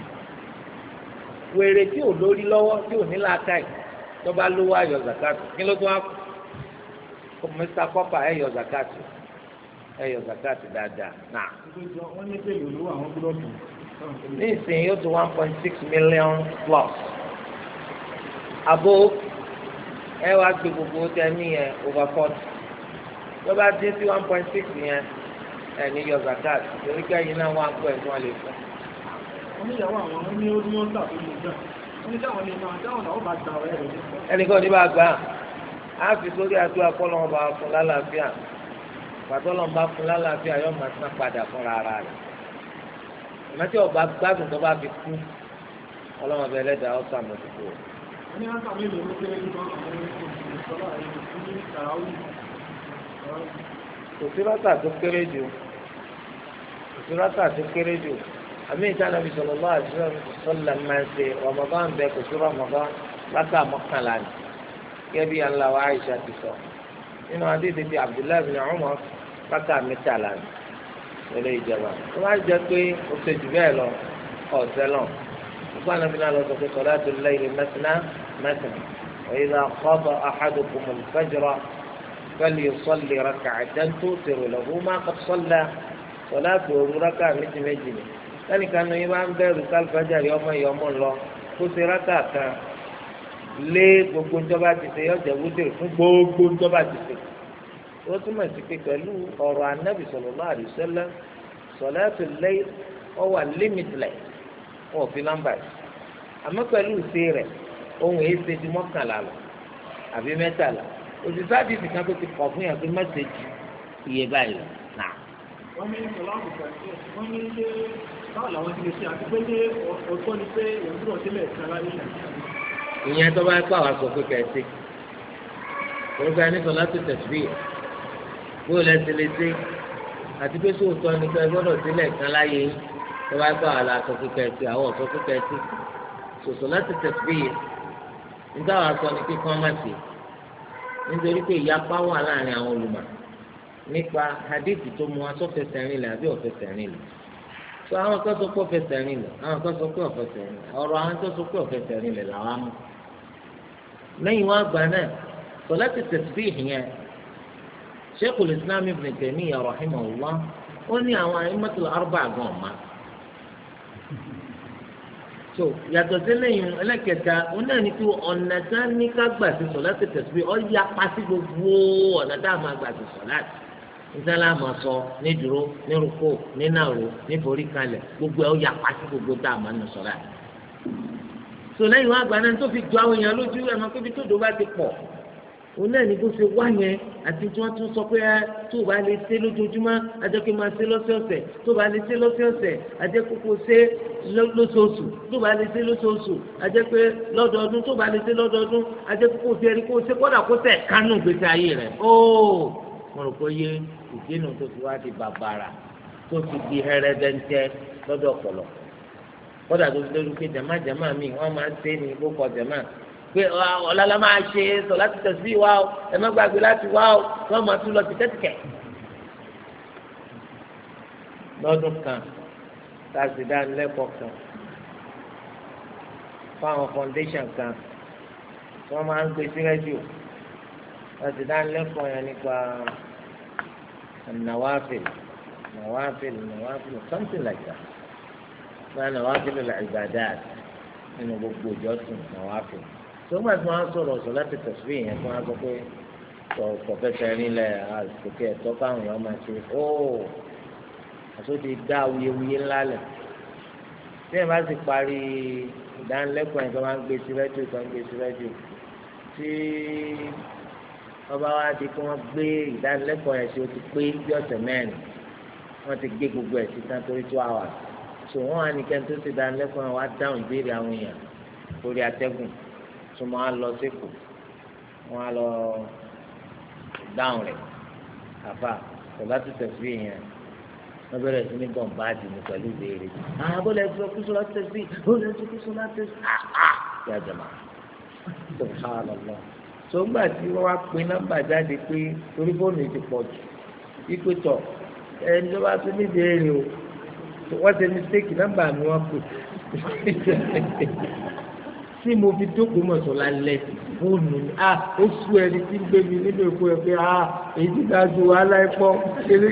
wèrè tí ò lórí lọ́wọ́ tí ò ní làákàyè tó bá lówó ayọ̀ zakat kí ló tó wá kó mr kọ́pà ẹ̀ yọ zakat ẹ̀ yọ zakat dáadáa náà. wọ́n ní pé ìlú àwọn búlọ́ọ̀kì. ní ìsìn yóò tó one point six million plus abo ẹ wá gbé gbogbo tẹ ní yẹn over forty tó bá dé sí one point six yẹn ẹ ní yọ zakat torí kẹ́yìn náà wọ́n á kó ẹ̀ tí wọ́n lè fún. oníyàwó àwọn ọmọ ní ó ní ó ń tà tó lè gbà wọ́n ní táwọn lè máa táwọn náà ó bá gba ọ̀rẹ́ rẹ̀. ẹnìkan ní bá gbà á fi sórí àdúrà kọ́lọ́ wọn bá fún lálàáfíà pàtó lọ́n bá fún lálàáfíà yóò máa san padà fúnra ara rẹ̀ ìmọ̀tí ọba gbádùn tó bá fi kú ọlọ́mọ bẹ lẹ́dàá ó sàmójútó. wọ́n ní àtàwọn èlò ló kéré nípa àwọn ìṣọ́lá ẹ̀yìn ní kàráwì. kò sí rákà tó kéré jù kò sí rákà tó kéré jù àmì ìtànàbí sallallahu alaihi wasallam máa ń ṣe Ramadan bẹ kò sí Ramadan rákà mọ́kànlá ni kẹ́bí ànlá wa Aisha ti sọ nínú adéde bíi Abdullahi bin Umar rákà mẹ́tàlá ni lórí ìjọba wọ́n á jẹ́ pé o ṣe jù bẹ́ẹ̀ lọ ọ̀sẹ̀ lọ nígbà náà bí náà lọ sọ pé salatul layli mathna mathna wa idha khaba ahadukumul fajra falyusalli rak'atan tutiru lahu ma qad salla salatu òru rákà méjì méjì ni lẹ́nìkan ní bá ń bẹ̀rù kálífàjárì ọmọ ìyá ọmọ lọ kó ṣe rákà kan lé gbogbo ìjọba ti ṣe yọjẹ wúdìrì fún gbogbo ìjọba ti ṣe ó túmọ̀ sí pé pẹ̀lú ọ̀rọ̀ anábì sallallahu alaihi wasallam salatul layl ó wà limitless wọn ò fi nọ́mbà yìí àmọ́ pẹ̀lú ìṣe rẹ̀ ohun èyí ṣe di mọ́kànlá lọ àbí mẹ́tàlá òṣìṣẹ́ àdìsí kan tó ti kọ̀ fún yàn pé mẹ́sẹ̀jì iye báyìí lọ náà. wọ́n ní sọlá àbùkù wọ́n ní ṣé báwo làwọn ti lè ṣe àti pé ṣé ọ̀tọ̀ ni pé ìyàwó sílẹ̀ kan láyé ìyẹn tó bá ń pàwọn aṣọ pé kẹsì orúkọ ẹni sọ láti tẹsíbí bóyá lẹsẹ lẹsẹ àti pé sóòótọ́ ni pé gbọ́dọ̀ sílẹ̀ kan láyé yín tó bá ń pàwọn aṣọ pé kẹsì àwọn ọ̀ṣọ́ pé kẹsì sòsò láti tẹsíbí nígbà wàá sọ ni pé kí wọ́n má sí nítorí pé ìyapa wà láàrin àwọn olùmọ̀ nípa hadithi tó mu asọ́fẹsẹ̀ rìn lẹ̀ àbí ọ̀fẹsẹ̀ rìn lẹ̀ tó àwọn kan sọ pé ọ̀fẹsẹ̀ rìn lẹ̀ àwọn kan sọ pé ọ̀fẹsẹ̀ rìn lẹ̀ ọ̀rọ̀ àwọn tó sọ pé ọ̀fẹsẹ̀ rìn lẹ̀ làwọn á mú. lẹ́yìn wá gbà náà sọ̀láàtì tasbih yẹn Sheikhul Islam Ibn Taymiyyah rahimahullah ó ní àwọn a'immatul arba'a gan ọ̀ma. tó yàtọ̀ sí lẹ́yìn ẹlẹ́kẹta ó náà ní kí ọ̀nà tá a ní ká gbà sí sọ̀láàtì tasbih ó yapa sí gbogbo ọ̀nà tá a máa gbà sí sọ̀láàtì nísàlá máa sọ ní dúró ní rúkó ní nàró ní forí kalẹ̀ gbogbo ẹ̀ ó yapa sí gbogbo tá a máa nù sọ̀láàtì. tó lẹ́yìn wá gbà náà tó fi jọ àwọn èèyàn lójú ẹ̀ máa kébi tó dò bá ti pọ̀ òun náà ní kó ṣe wá yẹn àti tí wọ́n tún sọ pé tó o bá lè ṣe lójoojúmọ́ ajẹ́kẹ́ máa ṣe lọ́sọ̀ọ̀sẹ̀ tó o bá lè ṣe lọ́sọ̀ọ̀sẹ̀ ajẹ́kẹ́ kó ṣe lóṣooṣù tó o bá lè ṣe lóṣooṣù ajẹ́kẹ́ lọ́dọọdún tó o bá lè ṣe lọ́dọọdún ajẹ́kẹ́ kó ṣe ẹni kó ṣe kọ́dà kó tẹ̀ kánú gbèsè ayé rẹ̀ óò mo rò pé yé ìdínú tó fi wá di bàbàrà tó fi di hẹrẹdẹńtẹ lọ́dọ̀ ọ̀pọ̀lọpọ̀ kọ́dà tó fi lórí pé jàmá jàmá mi wọ́n máa ń ṣe ní gbókọ̀ jàmá pé ọ̀làlá máa ṣe sọ láti tẹ̀sí wa o ẹ má gbàgbé láti wá o wọ́n máa tún lọ tìkẹ́tìkẹ́. lọ́dún kan tá a sì dá lẹ́kọ̀ọ́ kan fáwọn foundation kan tí wọ́n máa ń gbé sí rédíò láti dánilẹ́kọ̀ọ́ yẹn nípa nawafil nawafil nawafil something like that báyìí nawafil al-ibadat nínú gbogbo ìjọsìn nawafil tó ń gbà tí wọ́n á sọ̀rọ̀ sọ láti tẹ̀síwì yẹn tí wọ́n á sọ pé kọ̀fẹ́sẹ̀ nílẹ̀ àsìkò ẹ̀tọ́ káwọn èèyàn máa ṣe ó àsọtí dá awuyewuye ńlá lẹ̀ tí ẹ̀ bá sì parí ìdánilẹ́kọ̀ọ́ yẹn tó máa ń gbé sí rẹ́díò tó ń gbé sí rẹ́díò tí ọba wa di kí wọ́n gbé ìdánilẹ́kọ̀ọ́ yẹn sí o ti pé bí ọ̀sẹ̀ mẹ́rin wọ́n ti gbé gbogbo ẹ̀ sí tán torí two hours so wọ́n á ní kẹ́ni tó ti ìdánilẹ́kọ̀ọ́ yẹn wá dáhùn ìbéèrè àwọn èèyàn lórí atẹ́gùn tó máa lọ sípò wọ́n á lọ dáhùn rẹ̀ àfà pẹ̀lú àti tẹ̀sí yẹn wọ́n bẹ̀rẹ̀ sí ní bọ̀m̀báàdì ní pẹ̀lú ìbéèrè àbọ̀lẹ̀ ẹ̀sọ́ kúṣọ́lá tẹ̀sí bọ́ọ̀lù ẹ̀sọ́ kúṣọ́lá tẹ̀sí àá yà jẹ̀mà subhanallah tó ń gbà tí wọ́n wá pín nọ́mbà jáde pé torí fóònù ti pọ̀ jù wípé tọ̀ ẹni tó bá tún ní ìbéèrè o wọ́n ti mistake nọ́mbà mi wọ́n pè tí mo fi dókòó mọ̀tò lálẹ́ fóònù ni a ó sú ẹni tí ń gbé mi nínú èkó ẹ pé a èyí ti dájú wàhálà ẹ̀pọ̀ kéré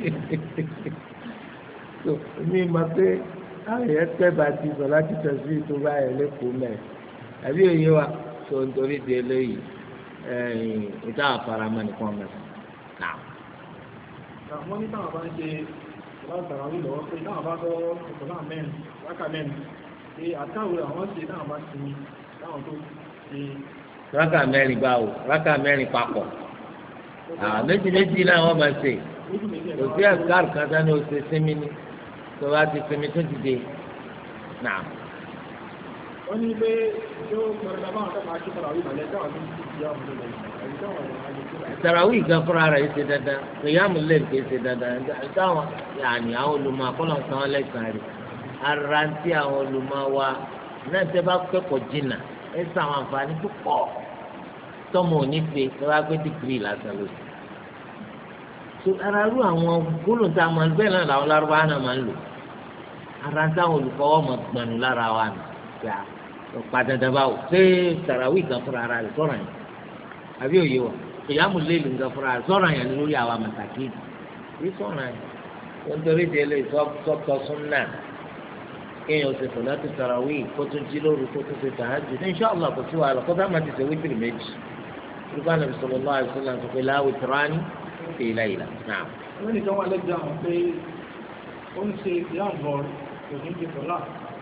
tó mi mọ̀ pé àwọn yẹn tẹ́ bá ti sọ láti tẹ̀sí tó bá yẹ lẹ́kọ̀ọ́ mẹ́ àbí òye wa tó ń torí di eléyìí ìta àfaramọ́ nìkan mẹ́fà náà. wọ́n ní táwọn bá ń ṣe ìlànà ìlú lọ́wọ́ pé táwọn bá tọ́ ìtọ́lá mẹ́rin wákà mẹ́rin pé àtàwọn àwọn ṣe táwọn bá ti táwọn tó ṣe. rákà mẹ́rin báwo rákà mẹ́rin papọ̀ méjì méjì náà wọ́n máa ṣe kò sí àgbàrù kan sani o ṣe sinmi ni tó bá ti sinmi tó ti dé náà. wọ́n ní pé yóò gbọ́dọ̀ báwọn tó máa ṣe tàràwí ìbàlẹ̀ táwọn tó ń ṣe ìyá ọmọdé lẹ́yìn. tàràwí gan fúnra rẹ̀ ṣe dandan kìyàmù lè ké ṣe dandan táwọn yàní àwọn olùmọ̀ akọ́lọ̀ kan lẹ́sàn-án rẹ̀ ara ń tí àwọn olùmọ̀ wa náà tẹ́ bá kẹ́kọ̀ọ́ jìnnà ẹ sọ àwọn àǹfààní tó pọ̀ tọ́mọ òní ṣe ẹ wá gbé dìgírì lásán lóṣù. so ara rú àwọn gbólóhùn tá a máa ń bẹ́ẹ̀ náà làwọn lárúbá náà máa ń lò ara ń táwọn olùkọ́wọ́ máa gbọ̀nù lára wa nù yà padàdà báwò ṣé tàràwí gan fúnra ara rẹ̀ sọ̀rọ̀ yẹn àbí òye wa ìyàmú léèlì gan fúnra rẹ̀ sọ̀rọ̀ yẹn lórí àwa màtàkì yìí sọ̀rọ̀ yẹn wọ́n torí délé sọ́tọ̀ súnà kéèyàn ṣe sọ̀lá tó tàràwí kó tún jí lóru kó tún ṣe tàájú ní inṣàlá kò sí wàhálà kó bá máa ti ṣe wítìrì méjì nígbà náà sallallahu alaihi wasallam sọ pé la witrani fi layla náà. wọ́n ní káwọn alẹ́gbẹ̀ẹ́ àwọn pé ó ń ṣe ìyáàbọ̀ kò ní ṣe sọ̀lá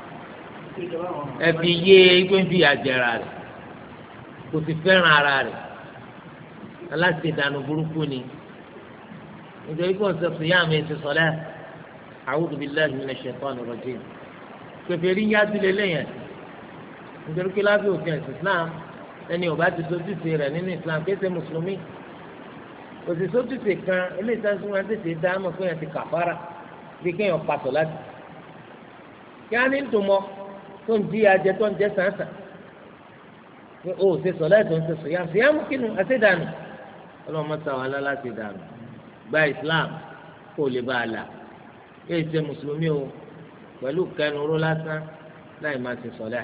ẹ fi yé igbó ń fi àjẹrà rẹ̀ kò sì fẹ́ràn ara rẹ̀ aláṣẹ ìdànù burúkú ni nítorí pé ọ̀sẹ̀ fìyà mi ti sọ̀lá a'udhu billahi minash shaitanir rajim kèfèrí yá sílẹ̀ lẹ́yìn nítorí pé lábẹ́ òfin ẹ̀sìn Islam ẹni ò bá ti sojúṣe rẹ̀ nínú Islam kéṣe mùsùlùmí kò sì sojúṣe kan eléyìí tí wọ́n tètè dá mọ̀ fún yẹn ti kàfàrà bí kéèyàn pàtó láti kí á ní tòmọ́ tó ń di ajẹ tó ń jẹ sàǹsàn pé o ò ṣe sọ láì tó ń ṣe sòyà sòyà mú kínú àṣedànù ọlọ́mọ sáwọn alálà ṣe dànù gba Islam kó o lè bá a là kí ẹ ṣe mùsùlùmí o pẹ̀lú kẹnuró lásán láì máa ṣe sọ̀lá.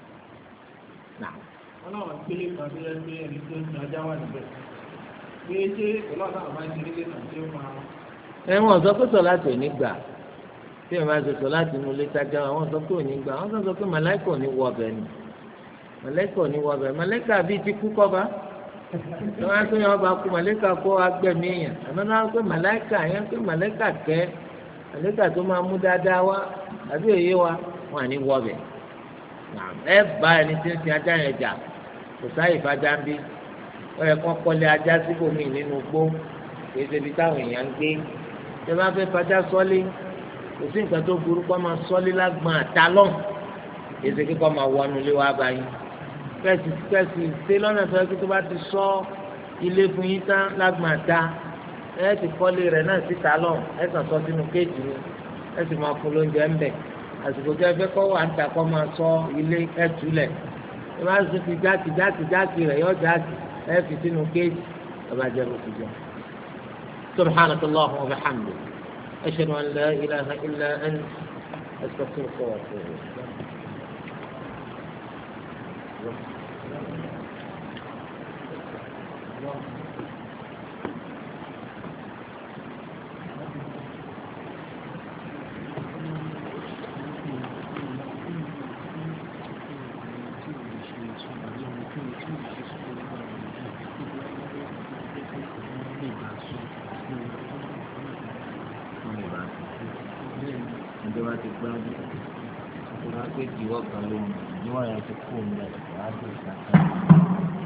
wọ́n náà gbélé kan tó yẹ pé ẹni tó ń sin ajá wà níbẹ̀ pé ṣé ìpínlẹ̀ ọ̀sán àbá ń ṣe nílé kan tí ó máa. ẹ wọn sọ pé sọ láti òní gbà tí ẹ máa ṣe sọ láti inú ilé tájà wọn sọ pé òní gbà wọn sọ pé màláìkà òní wọ ọbẹ ni màláìkà òní wọ ọbẹ màláìkà bíi ti kú kọba tí wọn á pé wọn bá kú màláìkà kó agbẹmí èèyàn àmọ́ náà pé màláìkà yẹn pé màláìkà kẹ màláìkà tó máa mú dáadáa wá àbí òye wa wọn à ní wọ ọbẹ ẹ bá ẹni tí ń sin ajá yẹn jà kò sáyè fàjà ń bí ó yẹ kó kọ́lé ajá síbòmí nínú gbó kì í ṣe ibi táwọn èèyàn ń gbé tí wọn bá fẹ́ fàjà sọ́lé kò sí nǹkan tó burú kó máa sọ́lé lágbọ́n àtàlọ́n kì í ṣe kíkọ́ máa wọnú ilé wa báyìí kẹ́sì kẹ́sì ṣe lọ́nà tó yẹ kí tó bá ti sọ ilé fún yín tán lágbọ́n àtà ẹ ti kọ́lé rẹ̀ náà sí tàlọ́n ẹ kàn sọ sínú kéèjì ni ẹ sì máa fún lóúnjẹ ń bẹ̀ àsìkò tí ẹ fẹ́ kọ́ wà ń ta kọ́ máa sọ ilé ẹ túlẹ̀ ẹ máa sọ fi jáàkì jáàkì jáàkì rẹ̀ yọ jáàkì ẹ fi sínú kéèjì ọba jẹ́ bó ti jẹ́ subhanakallahumma wa bihamdik ashhadu an la ilaha illa anta astaghfiruka wa atubu ilayk. ìjọba ti gbádùn ìjọba pé ìdíwọ́ kan ló mú ìdíwọ́ yẹn ti kú ní ẹ̀ wá sí ìsàkà.